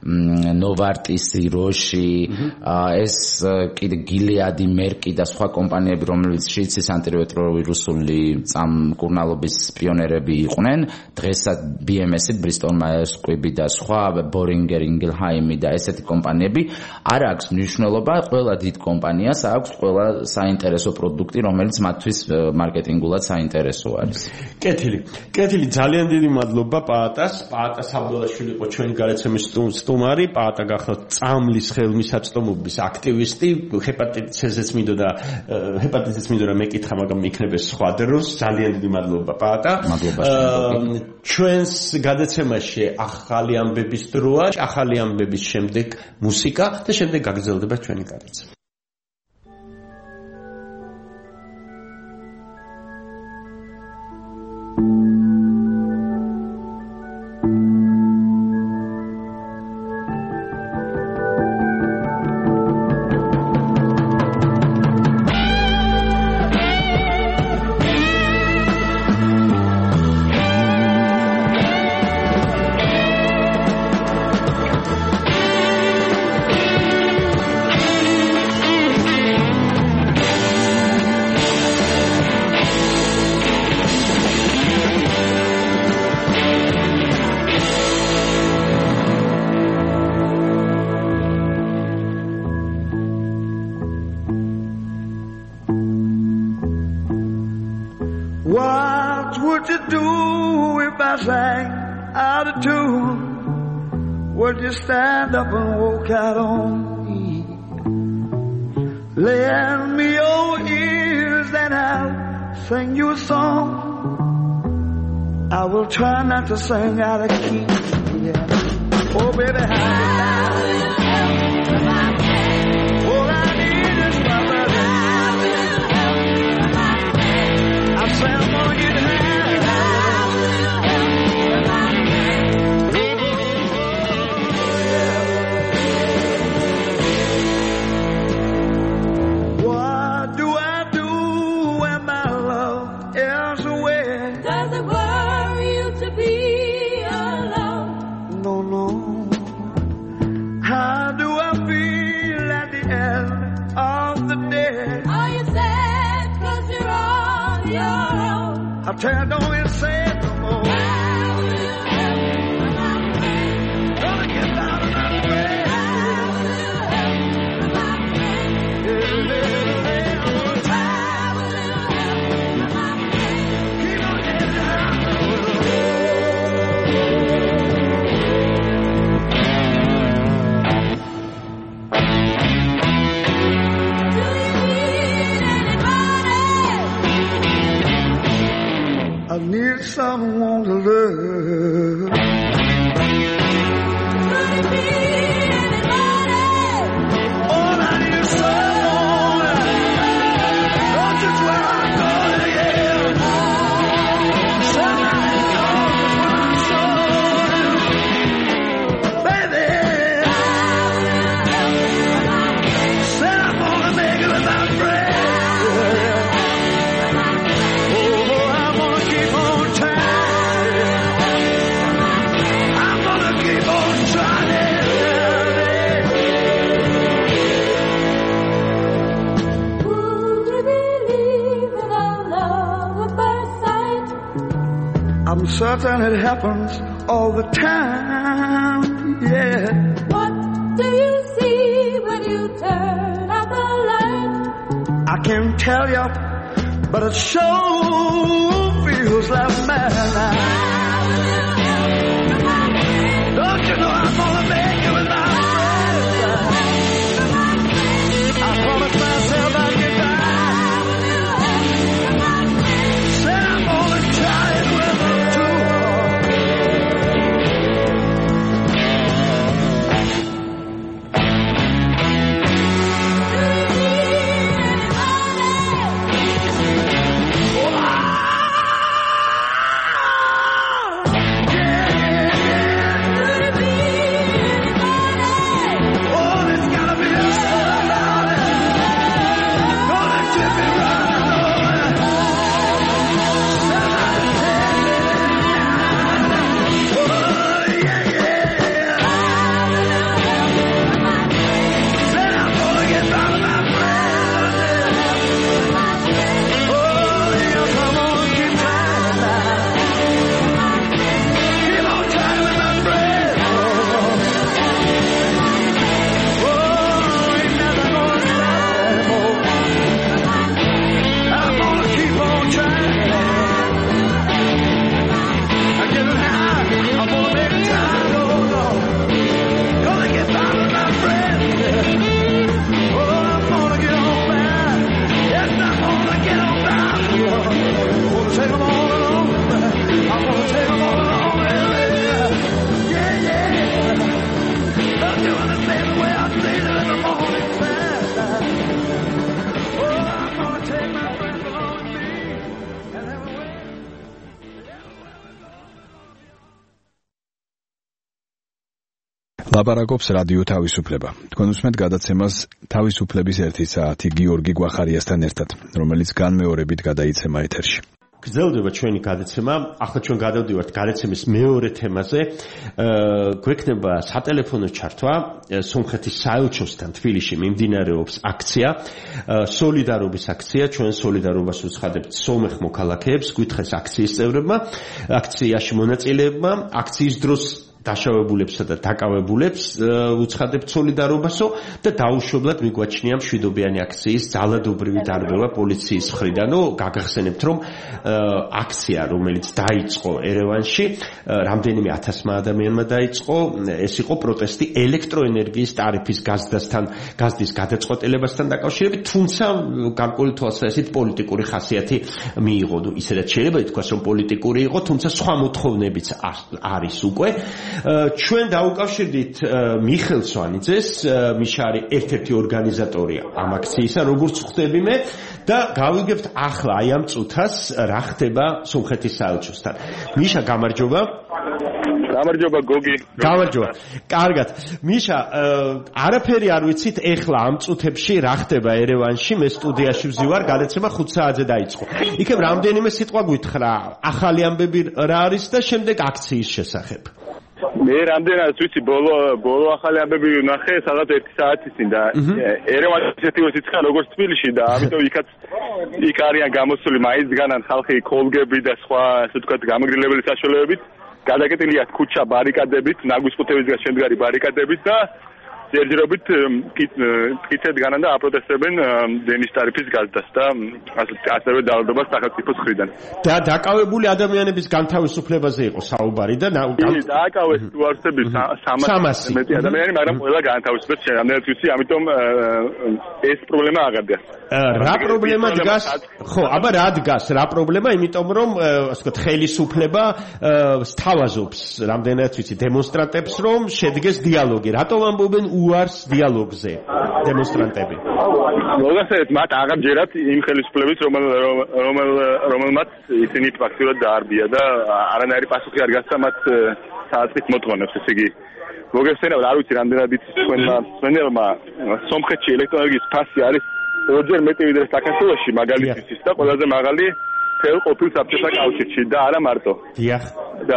ნოვარტისი, როში, ეს კიდე გილეადი, მერკი და სხვა კომპანიები, რომლებიც შიდსის ანტირეტროვირუსული წამკურნალობის პიონერები იყვნენ, დღესაც ბი ემ ესი, Bristol Myers Squibb და სხვა Boehringer Ingelheim და ესეთი კომპანიები არ აქვს მნიშვნელობა, ყველა დიდ კომპანიას აქვს ყველა საინტერესო პროდუქტი, რომელიც მათთვის მარკეტინგულად საინტერესო არის. კეთილი. კეთილი, ძალიან დიდი მადლობა პაატას. პაატა საბდოლაშვილი იყო ჩვენი გარეთ სტუმარი, პაატა გახლავთ წამლის ხელმისაწვდომობის აქტივისტი, ჰეპატიტის C-ზეც მინდოდა ჰეპატიტის მინდოდა მეკითხა, მაგრამ იქნება სხვა დროს. ძალიან დიდი მადლობა პაატა. მადლობა. ჩვენს გადაცემაში ახალი ამბების დროა, ახალი ამბების შემდეგ მუსიკა და შემდეგ გაგრძელდება ჩვენი გადაცემა. Stand up and walk out on me. Lend me your ears and I'll sing you a song. I will try not to sing out of key. Yeah. Oh baby, how all I need is my brother. I say I'm gonna get high. I tell you, don't even say it no more. Gonna get down on my way. Keep on getting down. I need someone to love. All I need is someone. Don't you swear I'm gonna get somebody comes on, baby. Said I'm gonna make it without breath. I'm certain it happens all the time, yeah. What do you see when you turn out the light? I can't tell you, but it sure feels like madness. Don't you know I'm gonna make it without breath? I promised myself I'd get back. Said I'm gonna try it with her too. Yeah, yeah, yeah. ლაპარაკობს რადიო თავისუფლება. თქვენ უსმენთ გადაცემას თავისუფლების ერთი საათი გიორგი გვახარიასთან ერთად, რომელიც განმეორებით გადაიცემა ეთერში. გრძელდება ჩვენი გადაცემა. ახლა ჩვენ გადავდივართ გადაცემის მეორე თემაზე. გვექნება სატელეფონო ჩართვა. სომხეთის საელჩოსთან თბილისში მიმდინარეობს აქცია, სოლიდარობის აქცია. ჩვენ სოლიდარობას უცხადებთ სომეხ მოქალაქეებს, გვითხრეს აქციის წევრებმა, აქციაში მონაწილეებმა, აქციის დროს დაშავებულებსა და დაკავებულებს უცხადებთ სოლიდარობასო და დაუშვებლად მიგვაჩნია მშვიდობიანი აქციის ძალადობრივი დარბევა პოლიციის მხრიდანო. გაგახსენებთ, რომ აქცია, რომელიც დაიწყო ერევანში, რამდენიმე ათასმა ადამიანმა დაიწყო, ეს იყო პროტესტი ელექტროენერგიის ტარიფის გაზდასთან, გაზდის გადაწყვეტილებასთან დაკავშირებით, თუმცა გარკვეული თვალსაზრისით პოლიტიკური ხასიათი მიიღო. ისედაც შეიძლება ითქვას, რომ პოლიტიკური იყო, თუმცა სხვა მოთხოვნებიც არის უკვე. ჩვენ დაუკავშირდით მიხელ სვანიძეს, მიშა არის ერთ-ერთი ორგანიზატორი ამ აქციისა, როგორც ხვდები მე და გავიგებთ ახლა აი ამ წუთას რა ხდება სომხეთის საელჩოსთან. მიშა, გამარჯობა. გამარჯობა გოგი. გამარჯობა. კარგად. მიშა, არაფერი არ ვიცით ეხლა ამ წუთებში რა ხდება ერევანში, მე სტუდიაში ვზივარ, გადაცემა ხუთ საათზე დაიწყო. იქნებ რამდენიმე სიტყვა გითხრა, ახალი ამბები რა არის და შემდეგ აქციის შესახებ. მე რამდენად ვიცი ბოლო ბოლო ახალი ამბები ვნახე სადღაც ერთი საათის წინ და ერევანში ისეთი სიცხა როგორც თბილისში და ამიტომ იქაც იქ არიან გამოსული მაინც განან ხალხი კოლგები და სხვა ასე ვთქვათ გამაგრილებელი საშუალებებით გადაკეტილია ქუჩა ბარიკადებით ნაგვისყუთებისგან შემდგარი ბარიკადებით და ჯერჯერობით კითეთ განან და აპროტესტებენ დენის ტარიფის გაზდას და ასევე ძალადობას სახელმწიფოს მხრიდან. და დაკავებული ადამიანების განთავისუფლებაზე იყო საუბარი და დააკავეს უარსები სამასი მეტი ადამიანი, მაგრამ ყველა განთავისუფლეს რამდენად ვიცი, ამიტომ ეს პრობლემა აღარ დგას. რა პრობლემა დგას? ხო, აბა რა დგას? რა პრობლემა? იმიტომ რომ ასე ვთქვათ ხელისუფლება სთავაზობს რამდენად ვიცი დემონსტრანტებს რომ შედგეს დიალოგი. რატომ ამბობენ უარს დიალოგზე დემონსტრანტები? მოგახსენეთ, მათ აღარ ჯერათ იმ ხელისუფლების რომელ რომელ რომელმაც ისინი ფაქტიურად დაარბია და არანაირი პასუხი არ გასცა მათ საათის მოთხოვნებს, ესე იგი მოგახსენებთ, არ ვიცი რამდენად იცის თქვენმა მსმენელმა, სომხეთში ელექტროენერგიის ფასი არის ორჯერ მეტი ვიდრე საქართველოში მაგალითისთვის და ყველაზე მაღალი მთელ ყოფილ საბჭოთა კავშირში და არა მარტო. დიახ. და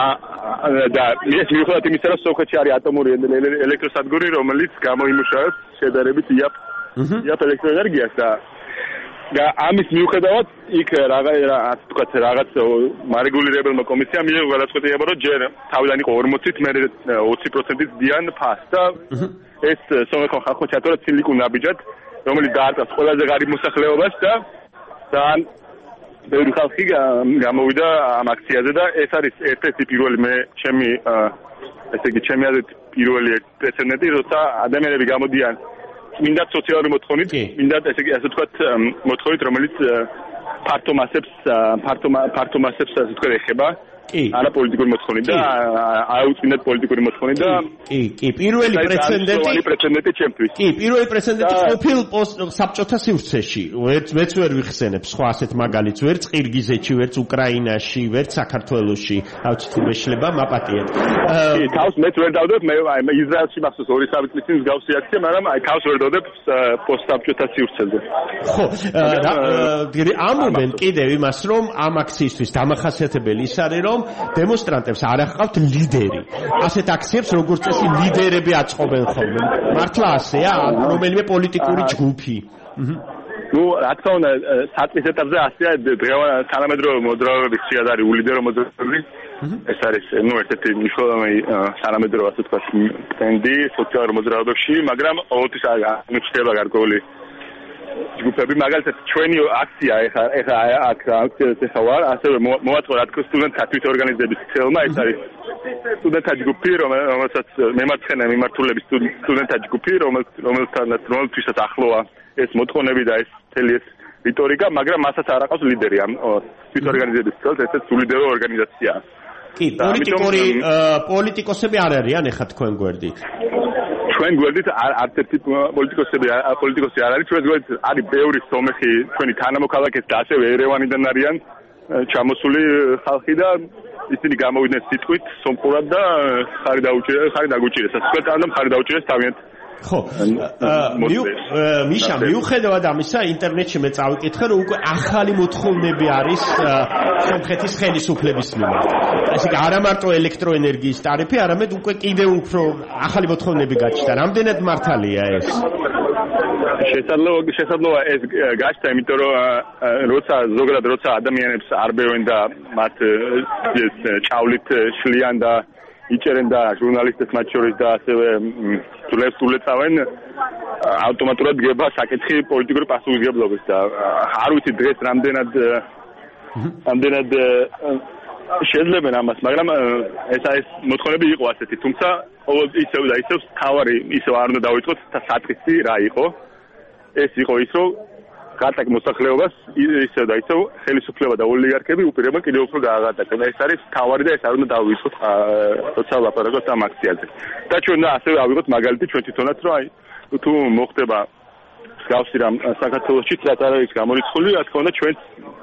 და ეს მიუხედავად იმისა, რომ სომხეთში არის ატომური ელექტროსადგური, რომელიც გამოიმუშავებს შედარებით იაფ იაფ ელექტროენერგიას და და ამის მიუხედავად იქ რაღაც ასე ვთქვათ რაღაც მარეგულირებელმა კომისიამ მიიღო გადაწყვეტილება, რომ ჯერ თავიდან იყო ორმოცით, მერე ოცი პროცენტით დიან ფასს და ეს სომეხო ხალხო ჩატარდა ცილიკურ ნაბიჯად, რომელიც დაარტყას ყველაზე ღარიბ მოსახლეობას და ძალიან ბევრი ხალხი გამოვიდა ამ აქციაზე და ეს არის ერთ-ერთი პირველი მე ჩემი ესე იგი ჩემი აზრით პირველი პრეცედენტი, როცა ადამიანები გამოდიან მინდა სოციალური მოთხოვნით, მინდა ესე იგი ასე ვთქვათ მოთხოვნით, რომელიც ფართო მასებს ფართო ფართო მასებს ასე ვთქვათ ეხება. არა პოლიტიკური მოთხოვნით და აუწმინდათ პოლიტიკური მოთხოვნით და კი, კი, პირველი პრეცედენტი პრეცედენტი ჩემთვის. კი, პირველი პრეცედენტი ყოფილ საბჭოთა სივრცეში. ვერც მეც ვერ ვიხსენებ სხვა ასეთ მაგალითს, ვერც ყირგიზეთში, ვერც უკრაინაში, ვერც საქართველოში. ავჩით მეშლება მაპატიეთ. კი, თავს მეც ვერ დავდებ, მე აი ისრაელში მახსოვს ორი სამი წლის წინ მსგავსი აქცია, მაგრამ აი თავს ვერ დავდებ პოსტსაბჭოთა სივრცეზე. ხო, ამობენ კიდევ იმას, რომ ამ აქციისთვის დამახასიათებელი ის არის, რომ დემონსტრანტებს არ ახავთ ლიდერი. ასეთ აქციებს როგორც წესი ლიდერები აწყობენ ხოლმე. მართლა ასეა, რომელიმე პოლიტიკური ჯგუფი. ნუ რა თქმა უნდა, საწყის ეტაპზე ასეა, თანამედროვე მოძრაობები ხშირად არის ულიდერო მოძრაობები. ეს არის ნუ ერთ-ერთი მნიშვნელოვანი თანამედროვე ასე ვთქვათ ტრენდი სოციალურ მოძრაობებში, მაგრამ ყოველთვის აღნიშნება გარკვეული ჯგუფები, მაგალითად ჩვენი აქცია ეხა ეხა აქ აქციაზე ეხა ვარ, ასევე მოაწყო რა თქმა უნდა სტუდენტთა თვითორგანიზების ხელმა, ეს არის სტუდენტთა ჯგუფი, რომელსაც მემარცხენე მიმართულების სტუდენტთა ჯგუფი, რომელთან რომელთვისაც ახლოა ეს მოთხოვნები და ეს მთელი ეს რიტორიკა, მაგრამ მასაც არ აყავს ლიდერი ამ თვითორგანიზების ხელს, ესეც ულიდერო ორგანიზაციაა. კი, პოლიტიკური პოლიტიკოსები არ არიან ეხა თქვენ გვერდით. ჩვენ გვერდით არც ერთი პოლიტიკოსები პოლიტიკოსი არ არის, ჩვენ გვერდით არის ბევრი სომეხი ჩვენი თანამოქალაქეც და ასევე ერევანიდან არიან ჩამოსული ხალხი და ისინი გამოვიდნენ სიტყვით სომხურად და ხარი დაუჭირეს, ხარი დაგუჭირეს. სიტყვით და ხარი დაუჭირეს თავიანთ. ხო, მიშა, მიუხედავად ამისა, ინტერნეტში მე წავიკითხე, რომ უკვე ახალი მოთხოვნები არის სომხეთის ხელისუფლების მიმართ. ესე იგი, არა მარტო ელექტროენერგიის ტარიფი, არამედ უკვე კიდევ უფრო ახალი მოთხოვნები გაჩნდა. რამდენად მართალია ეს? შესაძლოა, შესაძლოა ეს გაჩნდა, იმიტომ რომ როცა ზოგადად როცა ადამიანებს არ ბევენ და მათ ჭავლით შლიან და იჭერენ და ჟურნალისტებს მათ შორის და ასევე ძვლებს ულეწავენ ავტომატურად გება საკითხი პოლიტიკური პასუხისმგებლობის და არ ვიცი დღეს რამდენად რამდენად შეძლებენ ამას, მაგრამ ეს ეს მოთხოვნები იყო ასეთი, თუმცა ისევ და ისევ თავარი ისევ არ უნდა დავიწყოთ საკითხი რა იყო. ეს იყო ის, რომ გატაკ მოსახლეობას ისევ და ისევ ხელისუფლება და ოლიგარქები უპირებენ კიდევ უფრო გააღატაკონ. ეს არის თავარი და ეს არ უნდა დავიწყოთ როცა ლაპარაკობთ ამ აქციაზე. და ჩვენ და ასევე ავიღოთ მაგალითი ჩვენ თვითონაც, რომ აი თუ მოხდება მსგავსი რამ საქართველოშიც რაც არ არის გამორიცხული, რა თქმა უნდა ჩვენ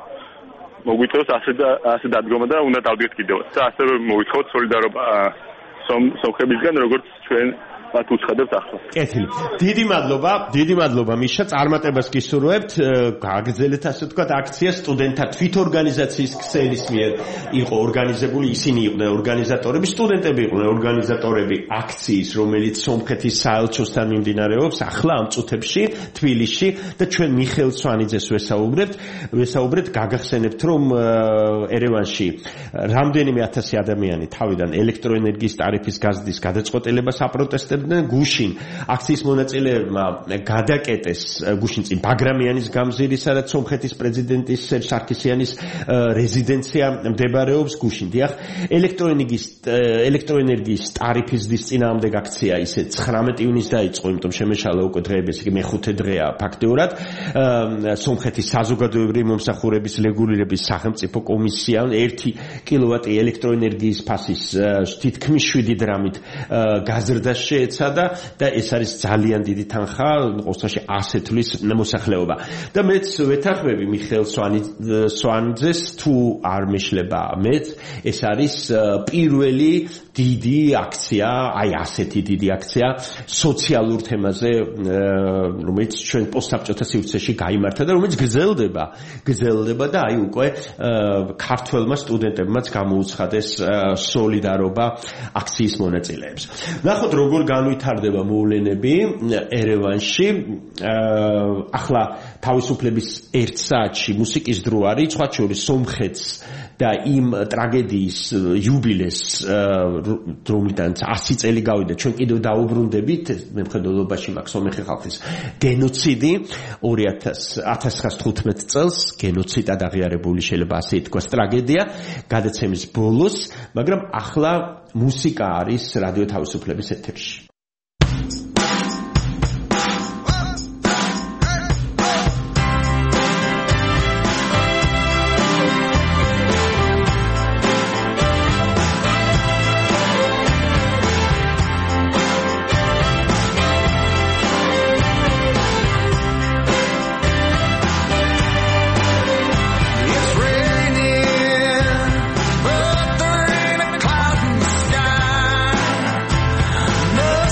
მოგვიწევს ასე და ასე დადგომა და უნდა დავდგეთ კიდევაც. და ასევე მოვითხოვოთ სოლიდარობა სომხებისგან, როგორც ჩვენ მათ უცხადებთ ახლა. კეთილი. დიდი მადლობა, დიდი მადლობა მიშა, წარმატებას გისურვებთ. გააგრძელეთ ასე ვთქვათ აქცია სტუდენტთა თვითორგანიზაციის ქსელის მიერ იყო ორგანიზებული, ისინი იყვნენ ორგანიზატორები, სტუდენტები იყვნენ ორგანიზატორები აქციის, რომელიც სომხეთის საელჩოსთან მიმდინარეობს ახლა ამ წუთებში თბილისში და ჩვენ მიხეილ სვანიძეს ვესაუბრებთ, ვესაუბრეთ, გაგახსენებთ, რომ ერევანში რამდენიმე ათასი ადამიანი თავიდან ელექტროენერგიის ტარიფის გაზრდის გადაწყვეტილებას აპროტესტებდნენ. გუშინ აქციის მონაწილეებმა გადაკეტეს გუშინ წინ ბაგრამიანის გამზირი, სადაც სომხეთის პრეზიდენტის სერჟ სარქისიანის რეზიდენცია მდებარეობს გუშინ. დიახ, ელექტროენერგიის ელექტროენერგიის ტარიფის ზრდის წინააღმდეგ აქცია ისე ცხრამეტი ივნის დაიწყო, იმიტომ შემეშალა უკვე დღეების, იგი მეხუთე დღეა ფაქტიურად. სომხეთის საზოგადოებრივი მომსახურების რეგულირების სახელმწიფო კომისია ერთი კილოვატი ელექტროენერგიის ფასის თითქმის შვიდი დრამით გაზრდა შეეცადა და ეს არის ძალიან დიდი თანხა, ყოველთვის ასი თვლის მოსახლეობა. და მეც ვეთანხმები მიხეილ სვანიძეს, თუ არ მეშლება მეც, ეს არის პირველი დიდი აქცია, აი ასეთი დიდი აქცია სოციალურ თემაზე, რომელიც ჩვენ პოსტსაბჭოთა სივრცეში გაიმართა და რომელიც გრძელდება, გრძელდება და აი უკვე ქართველმა სტუდენტებმაც გამოუცხადეს სოლიდარობა აქციის მონაწილეებს. ნახოთ როგორ განვითარდება მოვლენები ერევანში. ახლა თავისუფლების ერთ საათში მუსიკის დრო არის, სხვა შორის სომხეთს და იმ ტრაგედიის იუბილეს, რომლიდან ასი წელი გავიდა, ჩვენ კიდევ დაუბრუნდებით, მე მხედველობაში მაქვს სომეხი ხალხის გენოციდი ორი ათას თხუთმეტ წელს, გენოციდად აღიარებული შეიძლება ასე ითქვას ტრაგედია, გადაცემის ბოლოს, მაგრამ ახლა მუსიკა არის რადიო თავისუფლების ეთერში. No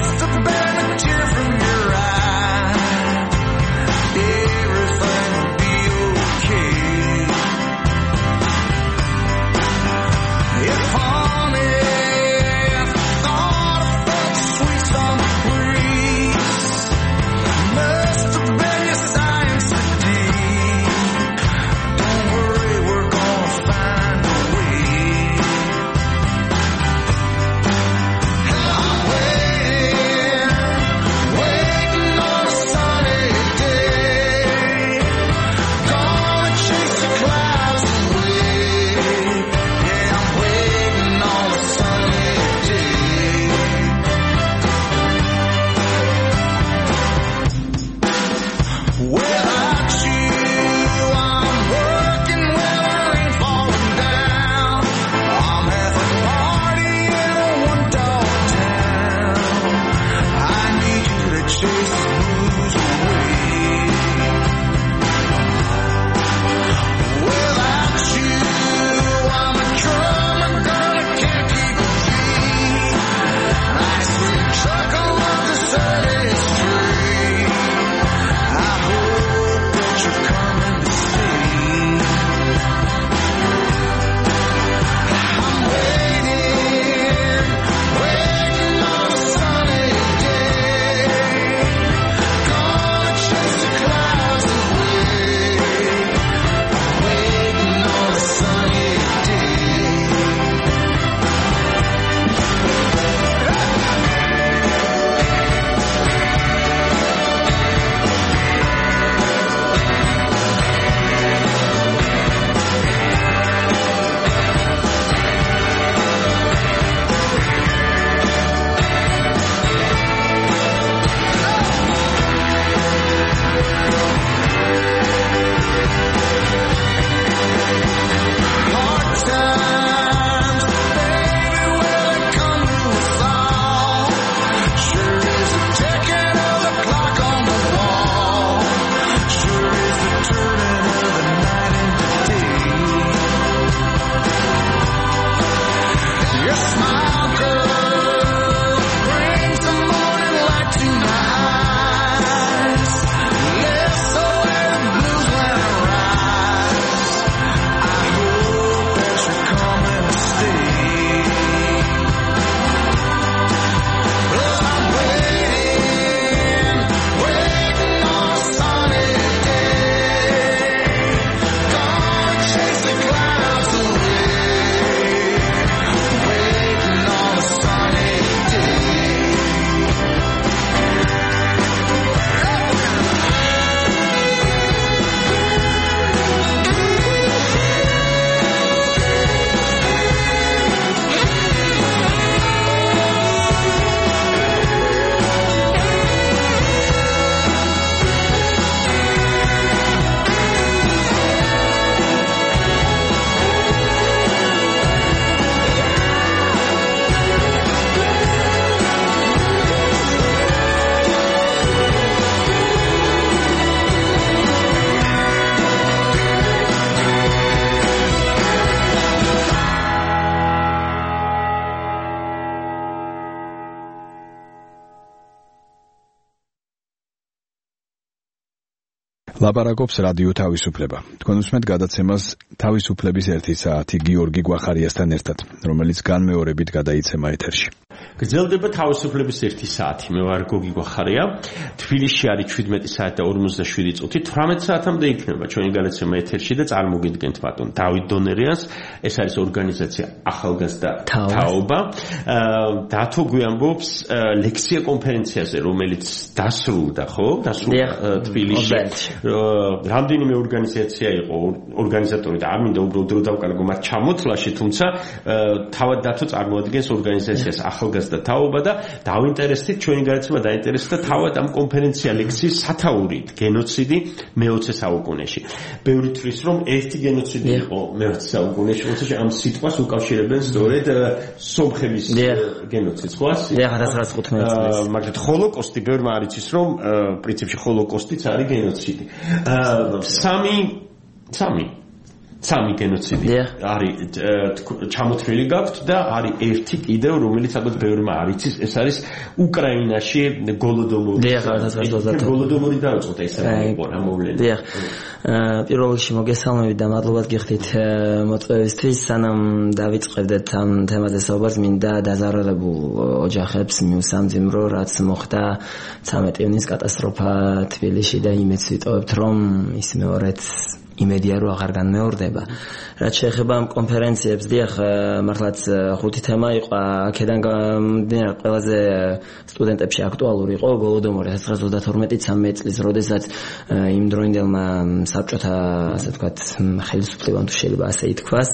ლაპარაკობს რადიო თავისუფლება. თქვენ უსმენთ გადაცემას თავისუფლების ერთი საათი გიორგი გვახარიასთან ერთად, რომელიც განმეორებით გადაიცემა ეთერში. გრძელდება თავისუფლების ერთი საათი. მე ვარ გოგი გვახარია. თბილისში არის შვიდმეტი საათი და ორმოცდაშვიდი წუთი. თვრამეტ საათამდე იქნება ჩვენი გადაცემა ეთერში და წარმოგიდგენთ ბატონ დავით დონერიანს. ეს არის ორგანიზაცია ახალგაზრდა თაობა. დათო გვიამბობს ლექცია კონფერენციაზე, რომელიც დასრულდა, ხო? დასრულდა თბილისში. რამდენიმე ორგანიზაცია იყო, ორგანიზატორი და არ მინდა უბრალოდ დრო დავკარგო მათ ჩამოთვლაში, თუმცა თავად დათო წარმოადგენს ორგანიზაციას ახალგაზრდა თაობა და დავინტერესდით ჩვენი გადაცემა დაინტერესდა თავად ამ კონფერენცია ლექციის სათაურით გენოციდი მეოცე საუკუნეში. ბევრი თვლის რომ ერთი გენოციდი იყო მეოცე საუკუნეში, თუმცა ამ სიტყვას უკავშირებენ სწორედ სომხების გენოციდს, ხო ასე? ეხლა ათას თხუთმეტი წლის. მაგრამ ჰოლოკოსტი ბევრმა არ იცის რომ პრინციპში ჰოლოკოსტიც არის გენოციდი. სამი სამი სამი გენოციდი არის ჩამოთვლილი გაქვთ და არის ერთი კიდევ რომელიც ალბათ ბევრმა არ იცის, ეს არის უკრაინაში გოლოდომორი. გოლოდომორი დაიწყო ეს იყო რა მოვლენა. პირველ რიგში მოგესალმებით და მადლობა გიხდით მოწვევისთვის. სანამ დავიწყებდეთ ამ თემაზე საუბარს, მინდა დაზარალებულ ოჯახებს მიუსამძიმრო, რაც მოხდა ცამეტი ივნის კატასტროფა თბილისში და იმედს ვიტოვებთ რომ ის მეორეც იმედია რომ აღარ განმეორდება. რაც შეეხება ამ კონფერენციებს, დიახ, მართლაც ხუთი თემა იყო, აქედან გამომდინარე ყველაზე სტუდენტებში აქტუალური იყო გოლოდომორი ათას ცხრაასი ოცდათორმეტი ცამეტი წლის, როდესაც იმ დროინდელმა საბჭოთა, ასე ვთქვათ, ხელისუფლებამ თუ შეიძლება ასე ითქვას,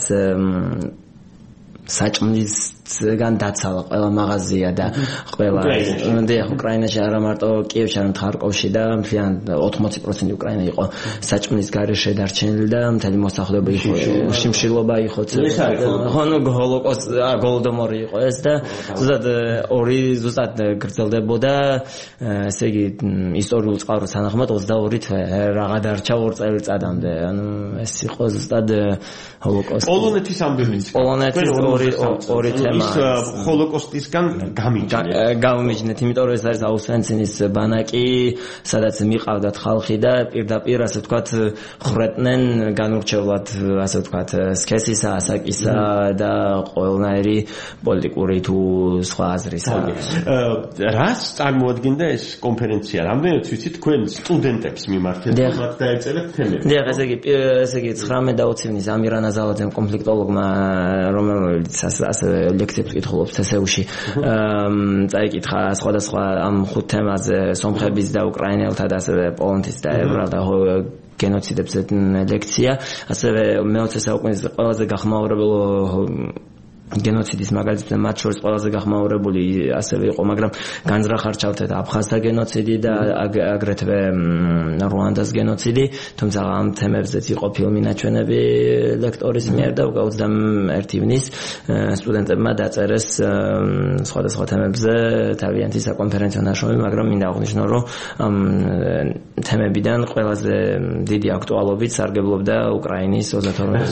საჭმლისგან დაცალა ყველა მაღაზია და ყველა დიახ უკრაინაში არა მარტო კიევში, არამედ ხარკოვში და მთლიან ოთხმოცი პროცენტი უკრაინა იყო საჭმლის გარეშე დარჩენილი და მთელი მოსახლეობა იყო შიმშილობა იყო. ხო, ნუ ჰოლოკოსტი, გოლოდომორი იყო ეს და ზუსტად ორი ზუსტად გრძელდებოდა, ესე იგი ისტორიულ წყაროს თანახმად ოცდაორი თვე რაღა დარჩა ორ წელიწადამდე. ანუ ეს იყო ზუსტად ჰოლოკოსტი. პოლონეთის ამბებიც. პოლონეთის ორი ორი თემა ის ჰოლოკოსტისგან გამიჯნეთ. გამიჯნეთ, იმიტომ რომ ეს არის აუსვენცინის ბანაკი, სადაც მიყავდათ ხალხი და პირდაპირ ასე ვთქვათ ხრეტნენ განურჩევლად ასე ვთქვათ სქესისა, ასაკისა და ყველნაირი პოლიტიკური თუ სხვა აზრისა. რას წარმოადგენდა ეს კონფერენცია? რამდენად ვიცით თქვენ სტუდენტებს მიმართეთ, მათ დაეწერეთ თემები? დიახ, ესე იგი ესე იგი ცხრამეტ და ოცი ივნის ამირან აზალაძემ კონფლიქტოლოგმა, რომელიც ასე ლექციებს კითხულობს თსეუში, წაიკითხა სხვადასხვა ამ ხუთ თემაზე, სომხების და უკრაინელთა და ასევე პოლონეთის და ებრაელთა გენოციდებზე ლექცია. ასევე მეოცე საუკუნის ყველაზე გახმაურებელო გენოციდის მაგალითად მათ შორის ყველაზე გახმაურებული ასევე იყო, მაგრამ განზრახარჩავთ აფხაზთა გენოციდი და აგრეთვე რუანდას გენოციდი, თუმცა ამ თემებზეც იყო ფილმი ნაჩვენები ლექტორის მიერ და ოცდაერთი ივნის სტუდენტებმა დაწერეს სხვადასხვა თემებზე თავიანთი საკონფერენციო ნაშრომი, მაგრამ მინდა აღვნიშნო, რომ ამ თემებიდან ყველაზე დიდი აქტუალობით სარგებლობდა უკრაინის ოცდათორმეტი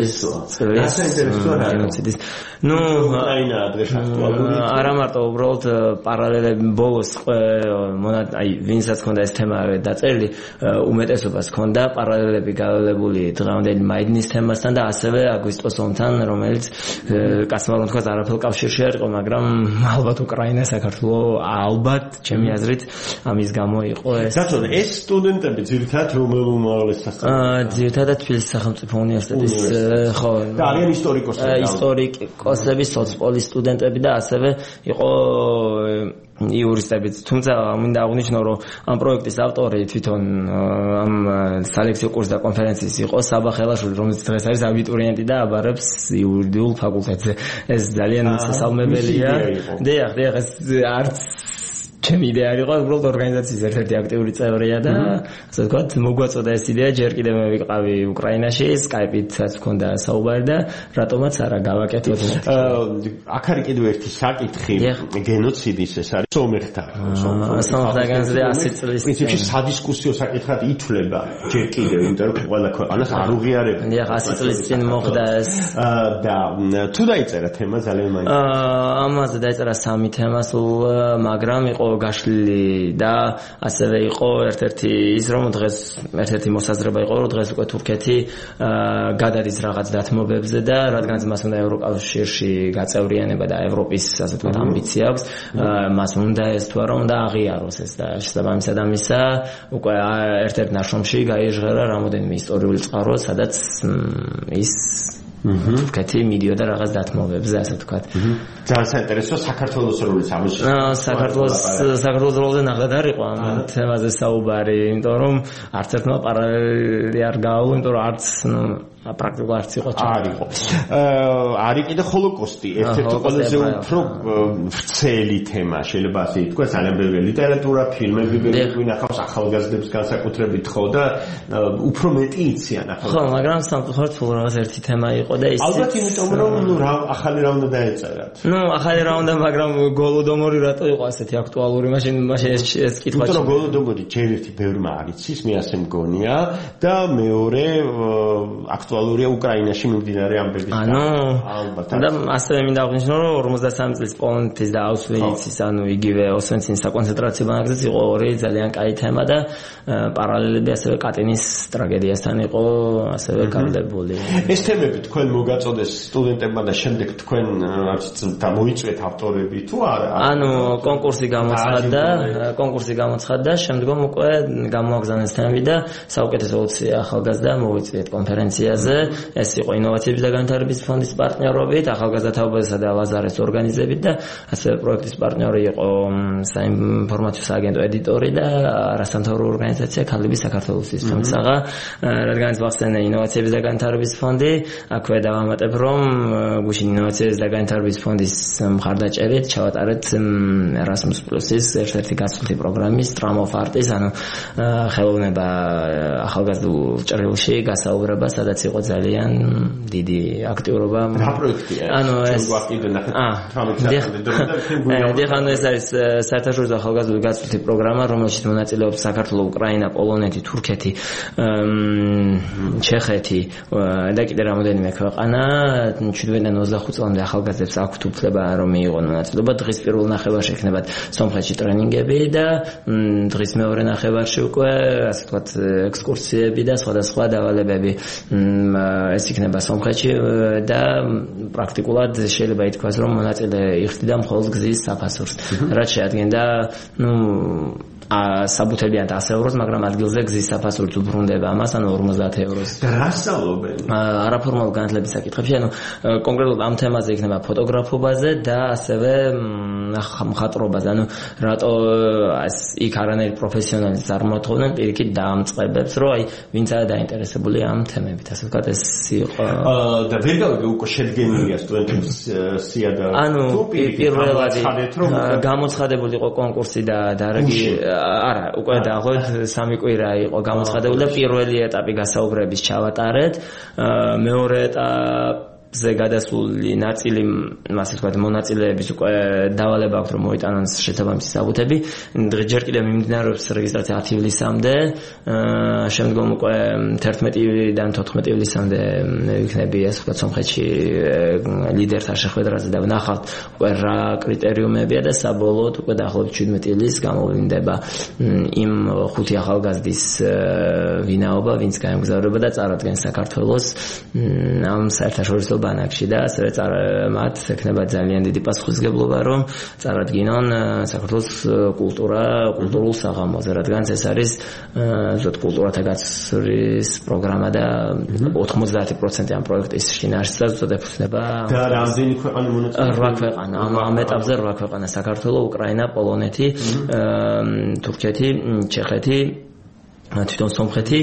წლის ნუ აინა დღეს აქტუალური არა მარტო უბრალოდ პარალელები ბოლოს აი ვინცაც ქონდა ეს თემა დაწერილი, უმეტესობას ქონდა პარალელები გავლებული დღევანდელი მაიდნის თემასთან და ასევე აგვისტოს ომთან, რომელიც კაცმა რომ თქვა არაფერ კავშირში არ იყო, მაგრამ ალბათ უკრაინა საქართველო ალბათ ჩემი აზრით ამის გამო იყო ეს. დათო, ეს სტუდენტები ძირითადად რომელ უმაღლეს სასწავლებლად? ძირითადად თბილისის სახელმწიფო უნივერსიტეტის ხო და არიან ისტორიკოსები. ისტორიკოსები, სოციოპოლის სტუდენტები და ასევე იყო იურისტებიც. თუმცა მინდა აღვნიშნო, რომ ამ პროექტის ავტორი თვითონ ამ სალექციო კურსს და კონფერენციის იყო საბა ხელაშვილი, რომელიც დღეს არის აბიტურიენტი და აბარებს იურიდიულ ფაკულტეტზე. ეს ძალიან სასალმებელია. დიახ, დიახ, ეს არც ჩემი იდეა იყო, უბრალოდ ორგანიზაციის ერთ-ერთი აქტიური წევრია და ასე ვთქვათ, მოგვაწოდა ეს იდეა, ჯერ კიდევ მე ვიყავი უკრაინაში, სკაიპითაც მქონდა საუბარი და რატომაც არა გავაკეთოთ. აქ არის კიდევ ერთი საკითხი, გენოციდის ეს არის სომეხთა. სომხთაგანზე ასი წლის პრინციპში სადისკუსიო საკითხად ითვლება ჯერ კიდევ, იმიტომ რომ ყველა ქვეყანას არ უღიარებია. დიახ, ასი წლის წინ მოხდა ეს და თუ დაიწერა თემა ძალიან მაინტერესებდა. ამაზე დაიწერა სამი თემა სულ, მაგრამ იყო გაშლილი და ასევე იყო ერთ-ერთი ის რომ დღეს ერთ-ერთი მოსაზრება იყო რომ დღეს უკვე თურქეთი გადადის რაღაც დათმობებზე და რადგანაც მას უნდა ევროკავშირში გაწევრიანება და ევროპის ასე ვთქვათ ამბიცია აქვს მას უნდა ეს თუ არა უნდა აღიაროს ეს და შესაბამისად ამისა უკვე ერთ-ერთ ნაშრომში გაიჟღერა რამოდენიმე ისტორიული წყარო სადაც ის თურქეთი მიდიოდა რაღაც დათმობებზე ასე ვთქვათ ძალიან საინტერესო საქართველოს როლიც ამის საქართველოს საქართველოს როლზე ნახეთ არ იყო ამ თემაზე საუბარი იმიტომ რომ არც ერთმა პარალელი არ გააუღო იმიტომ რომ არც პრაქტიკულად არც იყო არ იყო არის კიდე ჰოლოკოსტი ერთ-ერთი ყველაზე უფრო ვრცელი თემა შეიძლება ასე ითქვა ძალიან ბევრი ლიტერატურა ფილმები ვინახავს ახალგაზრდებს განსაკუთრებით ხო და უფრო მეტი იციან ახალგაზრდებს ხო მაგრამ სამწუხაროდ სულ რაღაც ერთი თემა იყო და ის ალბათ იმიტომ რომ ნუ რა ახალი რა უნდა დაეწერათ ნუ ახალი რა უნდა მაგრამ გოლოდომორი რატო იყო ასეთი აქტუალური მაშინ მაშინ ეს კითხვა იმიტომ რომ გოლოდომორი ჯერ ერთი ბევრმა არ იცის მე ასე მგონია და მეორე აქტუალურია უკრაინაში მიმდინარე ამბების ანუ ალბათ და ასევე მინდა აღნიშნო რომ ორმოცდასამი წლის პოლონეთის და აუშვიცის ანუ იგივე ოსვენცინის საკონცენტრაციო ბანაკზეც იყო ორი ძალიან კაი თემა და პარალელები ასევე კატინის ტრაგედიასთან იყო ასევე გარდებული ეს თემები თქვენ მოგაწოდეს სტუდენტებმა და შემდეგ თქვენ მოიწვიეთ ავტორები თუ არა ანუ კონკურსი გამოცხადდა კონკურსი გამოცხადდა შემდგომ უკვე გამოაგზავნეს თემები და საუკეთესო ოცი ახალგაზრდა მოვიწვიეთ კონფერენციაზე ეს იყო ინოვაციების და განვითარების ფონდის პარტნიორობით ახალგაზრდა თაობასა და ლაზარეს ორგანიზებით და ასევე პროექტის პარტნიორი იყო საინფორმაციო სააგენტო ედიტორი და არასამთავრობო ორგანიზაცია ქალები საქართველოსთვის თუმცა რადგანაც ვახსენე ინოვაციების და განვითარების ფონდი აქვე დავამატებ რომ გუშინ ინოვაციების და განვითარების ფონდის მხარდაჭერით ჩავატარეთ Erasmus Plus-ის ერთ-ერთი გასვლითი პროგრამის ტრამოფარტის ანუ ხელოვნება ახალგაზრდულ ჭრილში გასაუბრება სადაც იყო ძალიან დიდი აქტიურობა რა პროექტია ანუ ეს დიხან ეს არის საერთაშორისო ახალგაზრდული გასვლითი პროგრამა რომელშიც მონაწილეობს საქართველო, უკრაინა, პოლონეთი, თურქეთი, ჩეხეთი და კიდე რამოდენიმე ქვეყანა შვიდმეტიდან ოცდახუთ წლამდე ახალგაზრდებს აქვთ უფლება რომ მიიღონ მონაწილეობა დღის პირველ ნახევარში ექნებათ სომხეთში ტრენინგები და დღის მეორე ნახევარში უკვე ასე ვთქვათ ექსკურსიები და სხვადასხვა დავალებები ეს იქნება სომხეთში და პრაქტიკულად შეიძლება ითქვას რომ მონაწილე იხდიდა მხოლოდ გზის საფასურს რაც შეადგენდა ნუ საბუთებიან ას ევროს, მაგრამ ადგილზე გზის საფასურით უბრუნდება ამას, ანუ ორმოცდაათ ევროს. და რა სწავლობენ? არაფორმალურ განათლების საკითხებში, ანუ კონკრეტულად ამ თემაზე იქნება ფოტოგრაფობაზე და ასევე მხატვრობაზე, ანუ რატო იქ არანაირი პროფესიონალი არ მოთხოვდნენ პირიქით დაამწყებებს, რომ აი ვინც არა დაინტერესებული ამ თემებით, ასე ვთქვათ, ეს იყო. და ვერ გავიგე უკვე შედგენილია სტუდენტების სია და ანუ პირველად გამოცხადებული იყო კონკურსი და დარაგი არა, უკვე დაახლოებით სამი კვირა იყო გამოცხადებული და პირველი ეტაპი გასაუბრების ჩავატარეთ. მეორე ეტაპზე გადასული ნაწილი, ასე ვთქვათ, მონაწილეების უკვე დავალება აქვს რომ მოიტანონ შესაბამისი საბუთები. ჯერ კიდევ მიმდინარეობს რეგისტრაცია ათი ივლისამდე, შემდგომ უკვე თერთმეტიდან თოთხმეტი ივლისამდე იქნება ასე ვთქვათ სომხეთში ლიდერთა შეხვედრაზე და ვნახავთ უკვე რა კრიტერიუმებია და საბოლოოდ უკვე დაახლოებით შვიდმეტი ივლისს გამოვლინდება იმ ხუთი ახალგაზრდის ვინაობა, ვინც გაემგზავრება და წარადგენს საქართველოს ამ საერთაშორისო ბანაკში და ასევე მათ ექნება ძალიან დიდი პასუხისმგებლობა რომ წარადგინონ საქართველოს კულტურა, კულტურულ საღამოზე, რადგან ეს არის ზოგ კულტურათა გაცვლის პროგრამა და ოთხმოცდაათი პროცენტი ამ პროექტის შინაარსსაც უწოდებდება. და რამდენი ქვეყანა მონაწილეობს? რვა ქვეყანა. ამ ეტაპზე რვა ქვეყანა: საქართველო, უკრაინა, პოლონეთი, თურქეთი, ჩეხეთი, თვითონ სომხეთი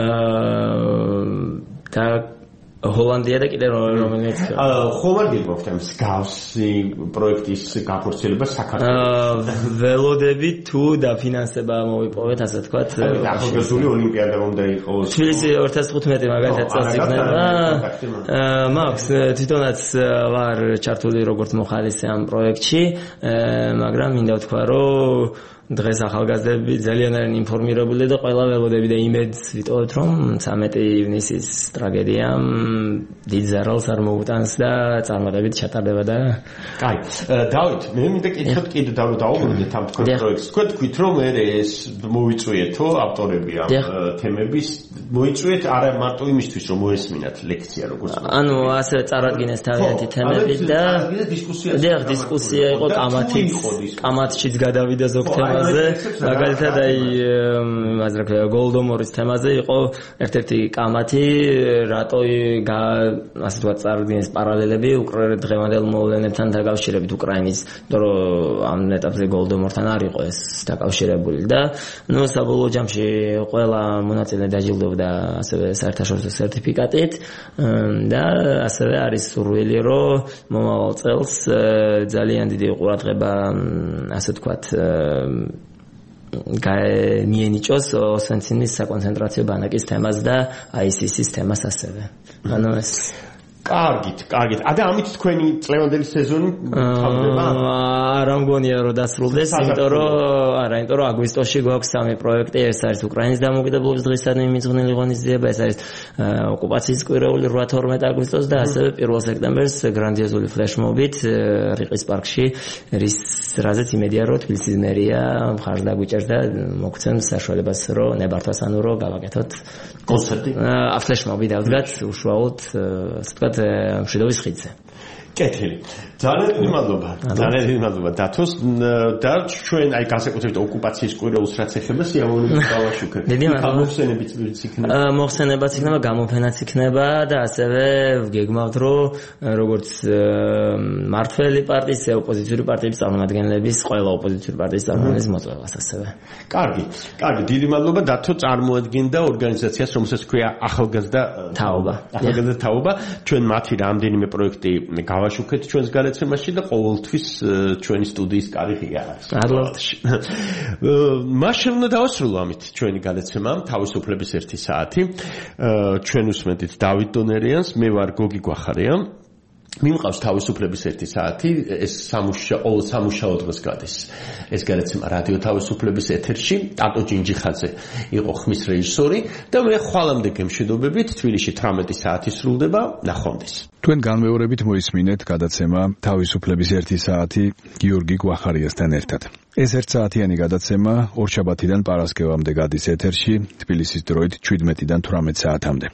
და ჰოლანდია და კიდე რომელიც ხომ არ გიგვაქვს ამ მსგავსი პროექტის გაფორცელება საქართველოს ველოდები თუ დაფინანსება მოვიპოვეთ ასე ვთქვათ ახალგაზრდული ოლიმპიადა უნდა იყოს თბილისი ორი ათას თხუთმეტი მაგალითად წელს იქნება მაქვს თვითონაც ვარ ჩართული როგორც მოხალისე ამ პროექტში მაგრამ მინდა ვთქვა რომ დღეს ახალგაზრდები ძალიან არიან ინფორმირებული და ყველა ველოდები და იმედს ვიტოვებთ რომ ცამეტი ივნისის ტრაგედიამ დიდ ზარალს არ მოუტანს და წარმატებით ჩატარდება და კაი დავით მე მინდა კითხოთ კიდე დავდაუბრუნდეთ ამ თქვენ პროექტს თქვენ თქვით რომ ეს მოიწვიეთო ავტორები ამ თემების მოიწვიეთ არა მარტო იმისთვის რომ მოესმინათ ლექცია როგორც ანუ ასე წარადგინეს თავიანთი თემები და დიახ დისკუსია იყო კამათიც კამათშიც გადავიდა ზოგ თემაზე მაგალითად აი იმაზე რა ქვია გოლდომორის თემაზე იყო ერთ-ერთი კამათი რატო ასე თქვა წარადგინეს პარალელები დღევანდელ მოვლენებთან დაკავშირებით უკრაინის რომ ამ ეტაპზე გოლდომორთან არ იყო ეს დაკავშირებული და ნუ საბოლოო ჯამში ყველა მონაწილე დაჯილდოვდა ასევე საერთაშორისო სერტიფიკატით და ასევე არის სურვილი რომ მომავალ წელს ძალიან დიდი ყურადღება ასე ვთქვათ მიენიჭოს ოსვენცინის საკონცენტრაციო ბანაკის თემას და აი სი სის თემას ასევე ანუ ეს კარგით, კარგით. ადა ამით თქვენი წლევანდელი სეზონი თავდება? არა მგონია რომ დასრულდეს, იმიტომ რომ არა, იმიტომ რომ აგვისტოში გვაქვს სამი პროექტი, ეს არის უკრაინის დამოუკიდებლობის დღისადმი მიძღვნილი ღონისძიება, ეს არის ოკუპაციის კვირეული რვა თორმეტი აგვისტოს და ასევე პირველ სექტემბერს გრანდიოზული ფლეშმობით რიყის პარკში, რის რაზეც იმედია რომ თბილისის მერია მხარს დაგვიჭერს და მოგცემს საშუალებას რომ ნებართვასანო რომ გავაკეთოთ კონცერტი. ა ფლეშმობი დავდგათ უშუალოდ ასე ვთქვათ მშვიდობის ხიდზე. კეთილი. ძალიან დიდი მადლობა. ძალიან დიდი მადლობა დათოს და ჩვენ აი განსაკუთრებით ოკუპაციის კვირეულს რაც ეხება სიამოვნებით გავაშუქეთ. დიდი მადლობა. მოხსენებიც იქნება. მოხსენებაც იქნება, გამოფენაც იქნება და ასევე გეგმავთ რომ როგორც მართველი პარტიის, ოპოზიციური პარტიების წარმომადგენლების, ყველა ოპოზიციური პარტიის წარმომადგენლის მოწვევას ასევე. კარგი. კარგი, დიდი მადლობა დათო წარმოადგენდა ორგანიზაციას, რომელსაც ქვია ახალგაზრდა თაობა. ახალგაზრდა თაობა. ჩვენ მათი რამდენიმე პროექტი გავაშუქეთ ჩვენს გარეთ და ყოველთვის ჩვენი სტუდიის კარი ღია არის. მაშინ უნდა დავასრულო ამით ჩვენი გადაცემა თავისუფლების ერთი საათი. ჩვენ უსმენთ დავით დონერიანს, მე ვარ გოგი გვახარია. მიმყავს თავისუფლების ერთი საათი, ეს სამუშაო სამუშაო დღეს გადის. ეს გადაცემა რადიო თავისუფლების ეთერში, ტატო ჯინჯიხაძე იყო ხმის რეჟისორი და მე ხვალამდე გემშვიდობებით თბილისში თვრამეტი საათი სრულდება, ნახვამდის. თქვენ განმეორებით მოისმინეთ გადაცემა თავისუფლების ერთი საათი გიორგი გვახარიასთან ერთად. ეს ერთსაათიანი გადაცემა ორშაბათიდან პარასკევამდე გადის ეთერში, თბილისის დროით შვიდმეტიდან თვრამეტ საათამდე.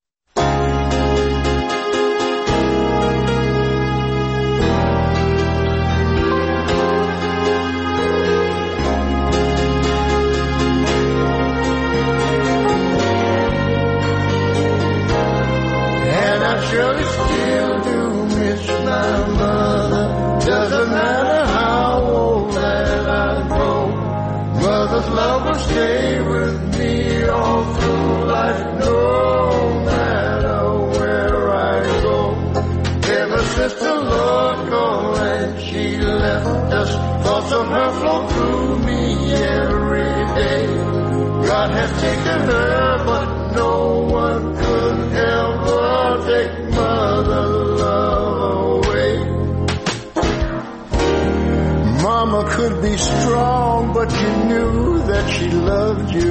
Love will stay with me all through life, no matter where I go. Ever since the Lord called and she left us, thoughts of her flow through me every day. God has taken her, but no one could ever take mother love away. Mama could be strong, but you knew that she loved you.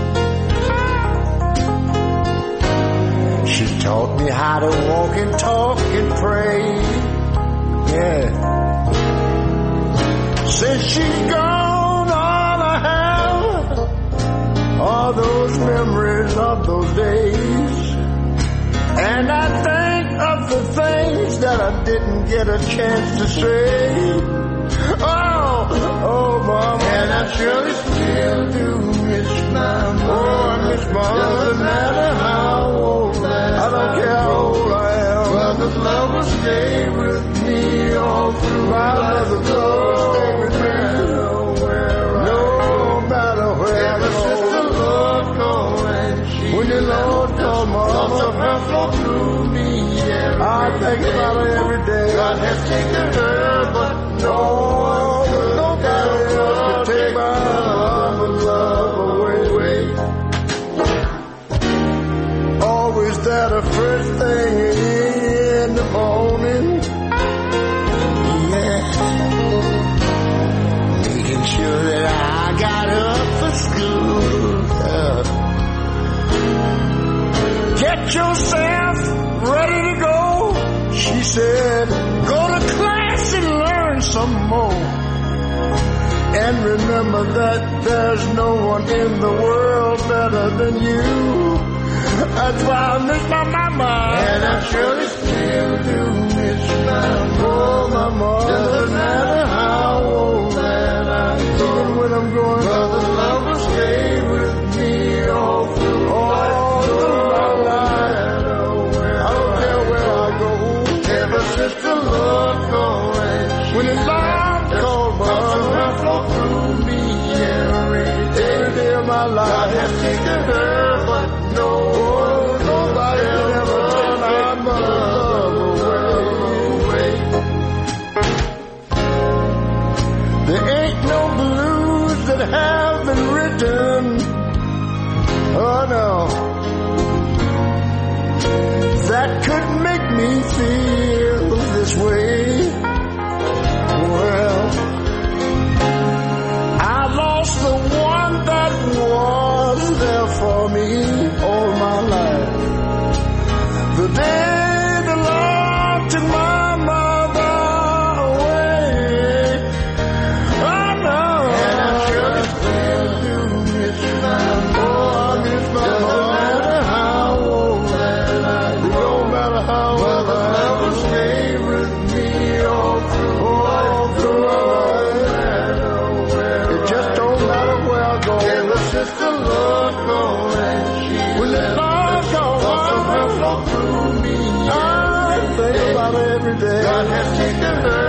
She taught me how to walk and talk and pray. Yeah. Since she's gone, all I have are those memories of those days. And I think of the things that I didn't get a chance to say. Oh, oh, Mama. And I surely still do miss my mom. Oh, I miss Mom. Doesn't matter how old I am. I don't care how old I am. Mother's love will stay with me all through my mother's love. Stay with me. No matter where I go. Ever since the Lord called and she when the Lord called, Mama, thoughts of her flow through me. I think about her every day. God has taken her, but no one could ever take my love away. Always there the first thing in the morning. Yeah. Making sure that I Get yourself ready to go. She said, go to class and learn some more. And remember that there's no one in the world better than you. That's why I miss my mama. And I surely still do miss my oh, mama. Doesn't matter how old that I am. Even when I'm going, brother, love will stay with me all through, all through my life. I don't care where I go. Ever since the Lord called and when His love called, brother, flow through me every day, every day of my life. God has taken her, but no. Have been written, oh no, that could make me feel this way. Well, I lost the one that was there for me all my life. The day the Lord took my mother away, oh no. And I sure still do miss my oh, I miss my doesn't matter how old that I am. It don't matter how old I am. Will stay with me all through, all through life. It just don't matter where I go. Ever since the Lord called and she when the Lord called, flow through me. I think about it every day. God has taken her.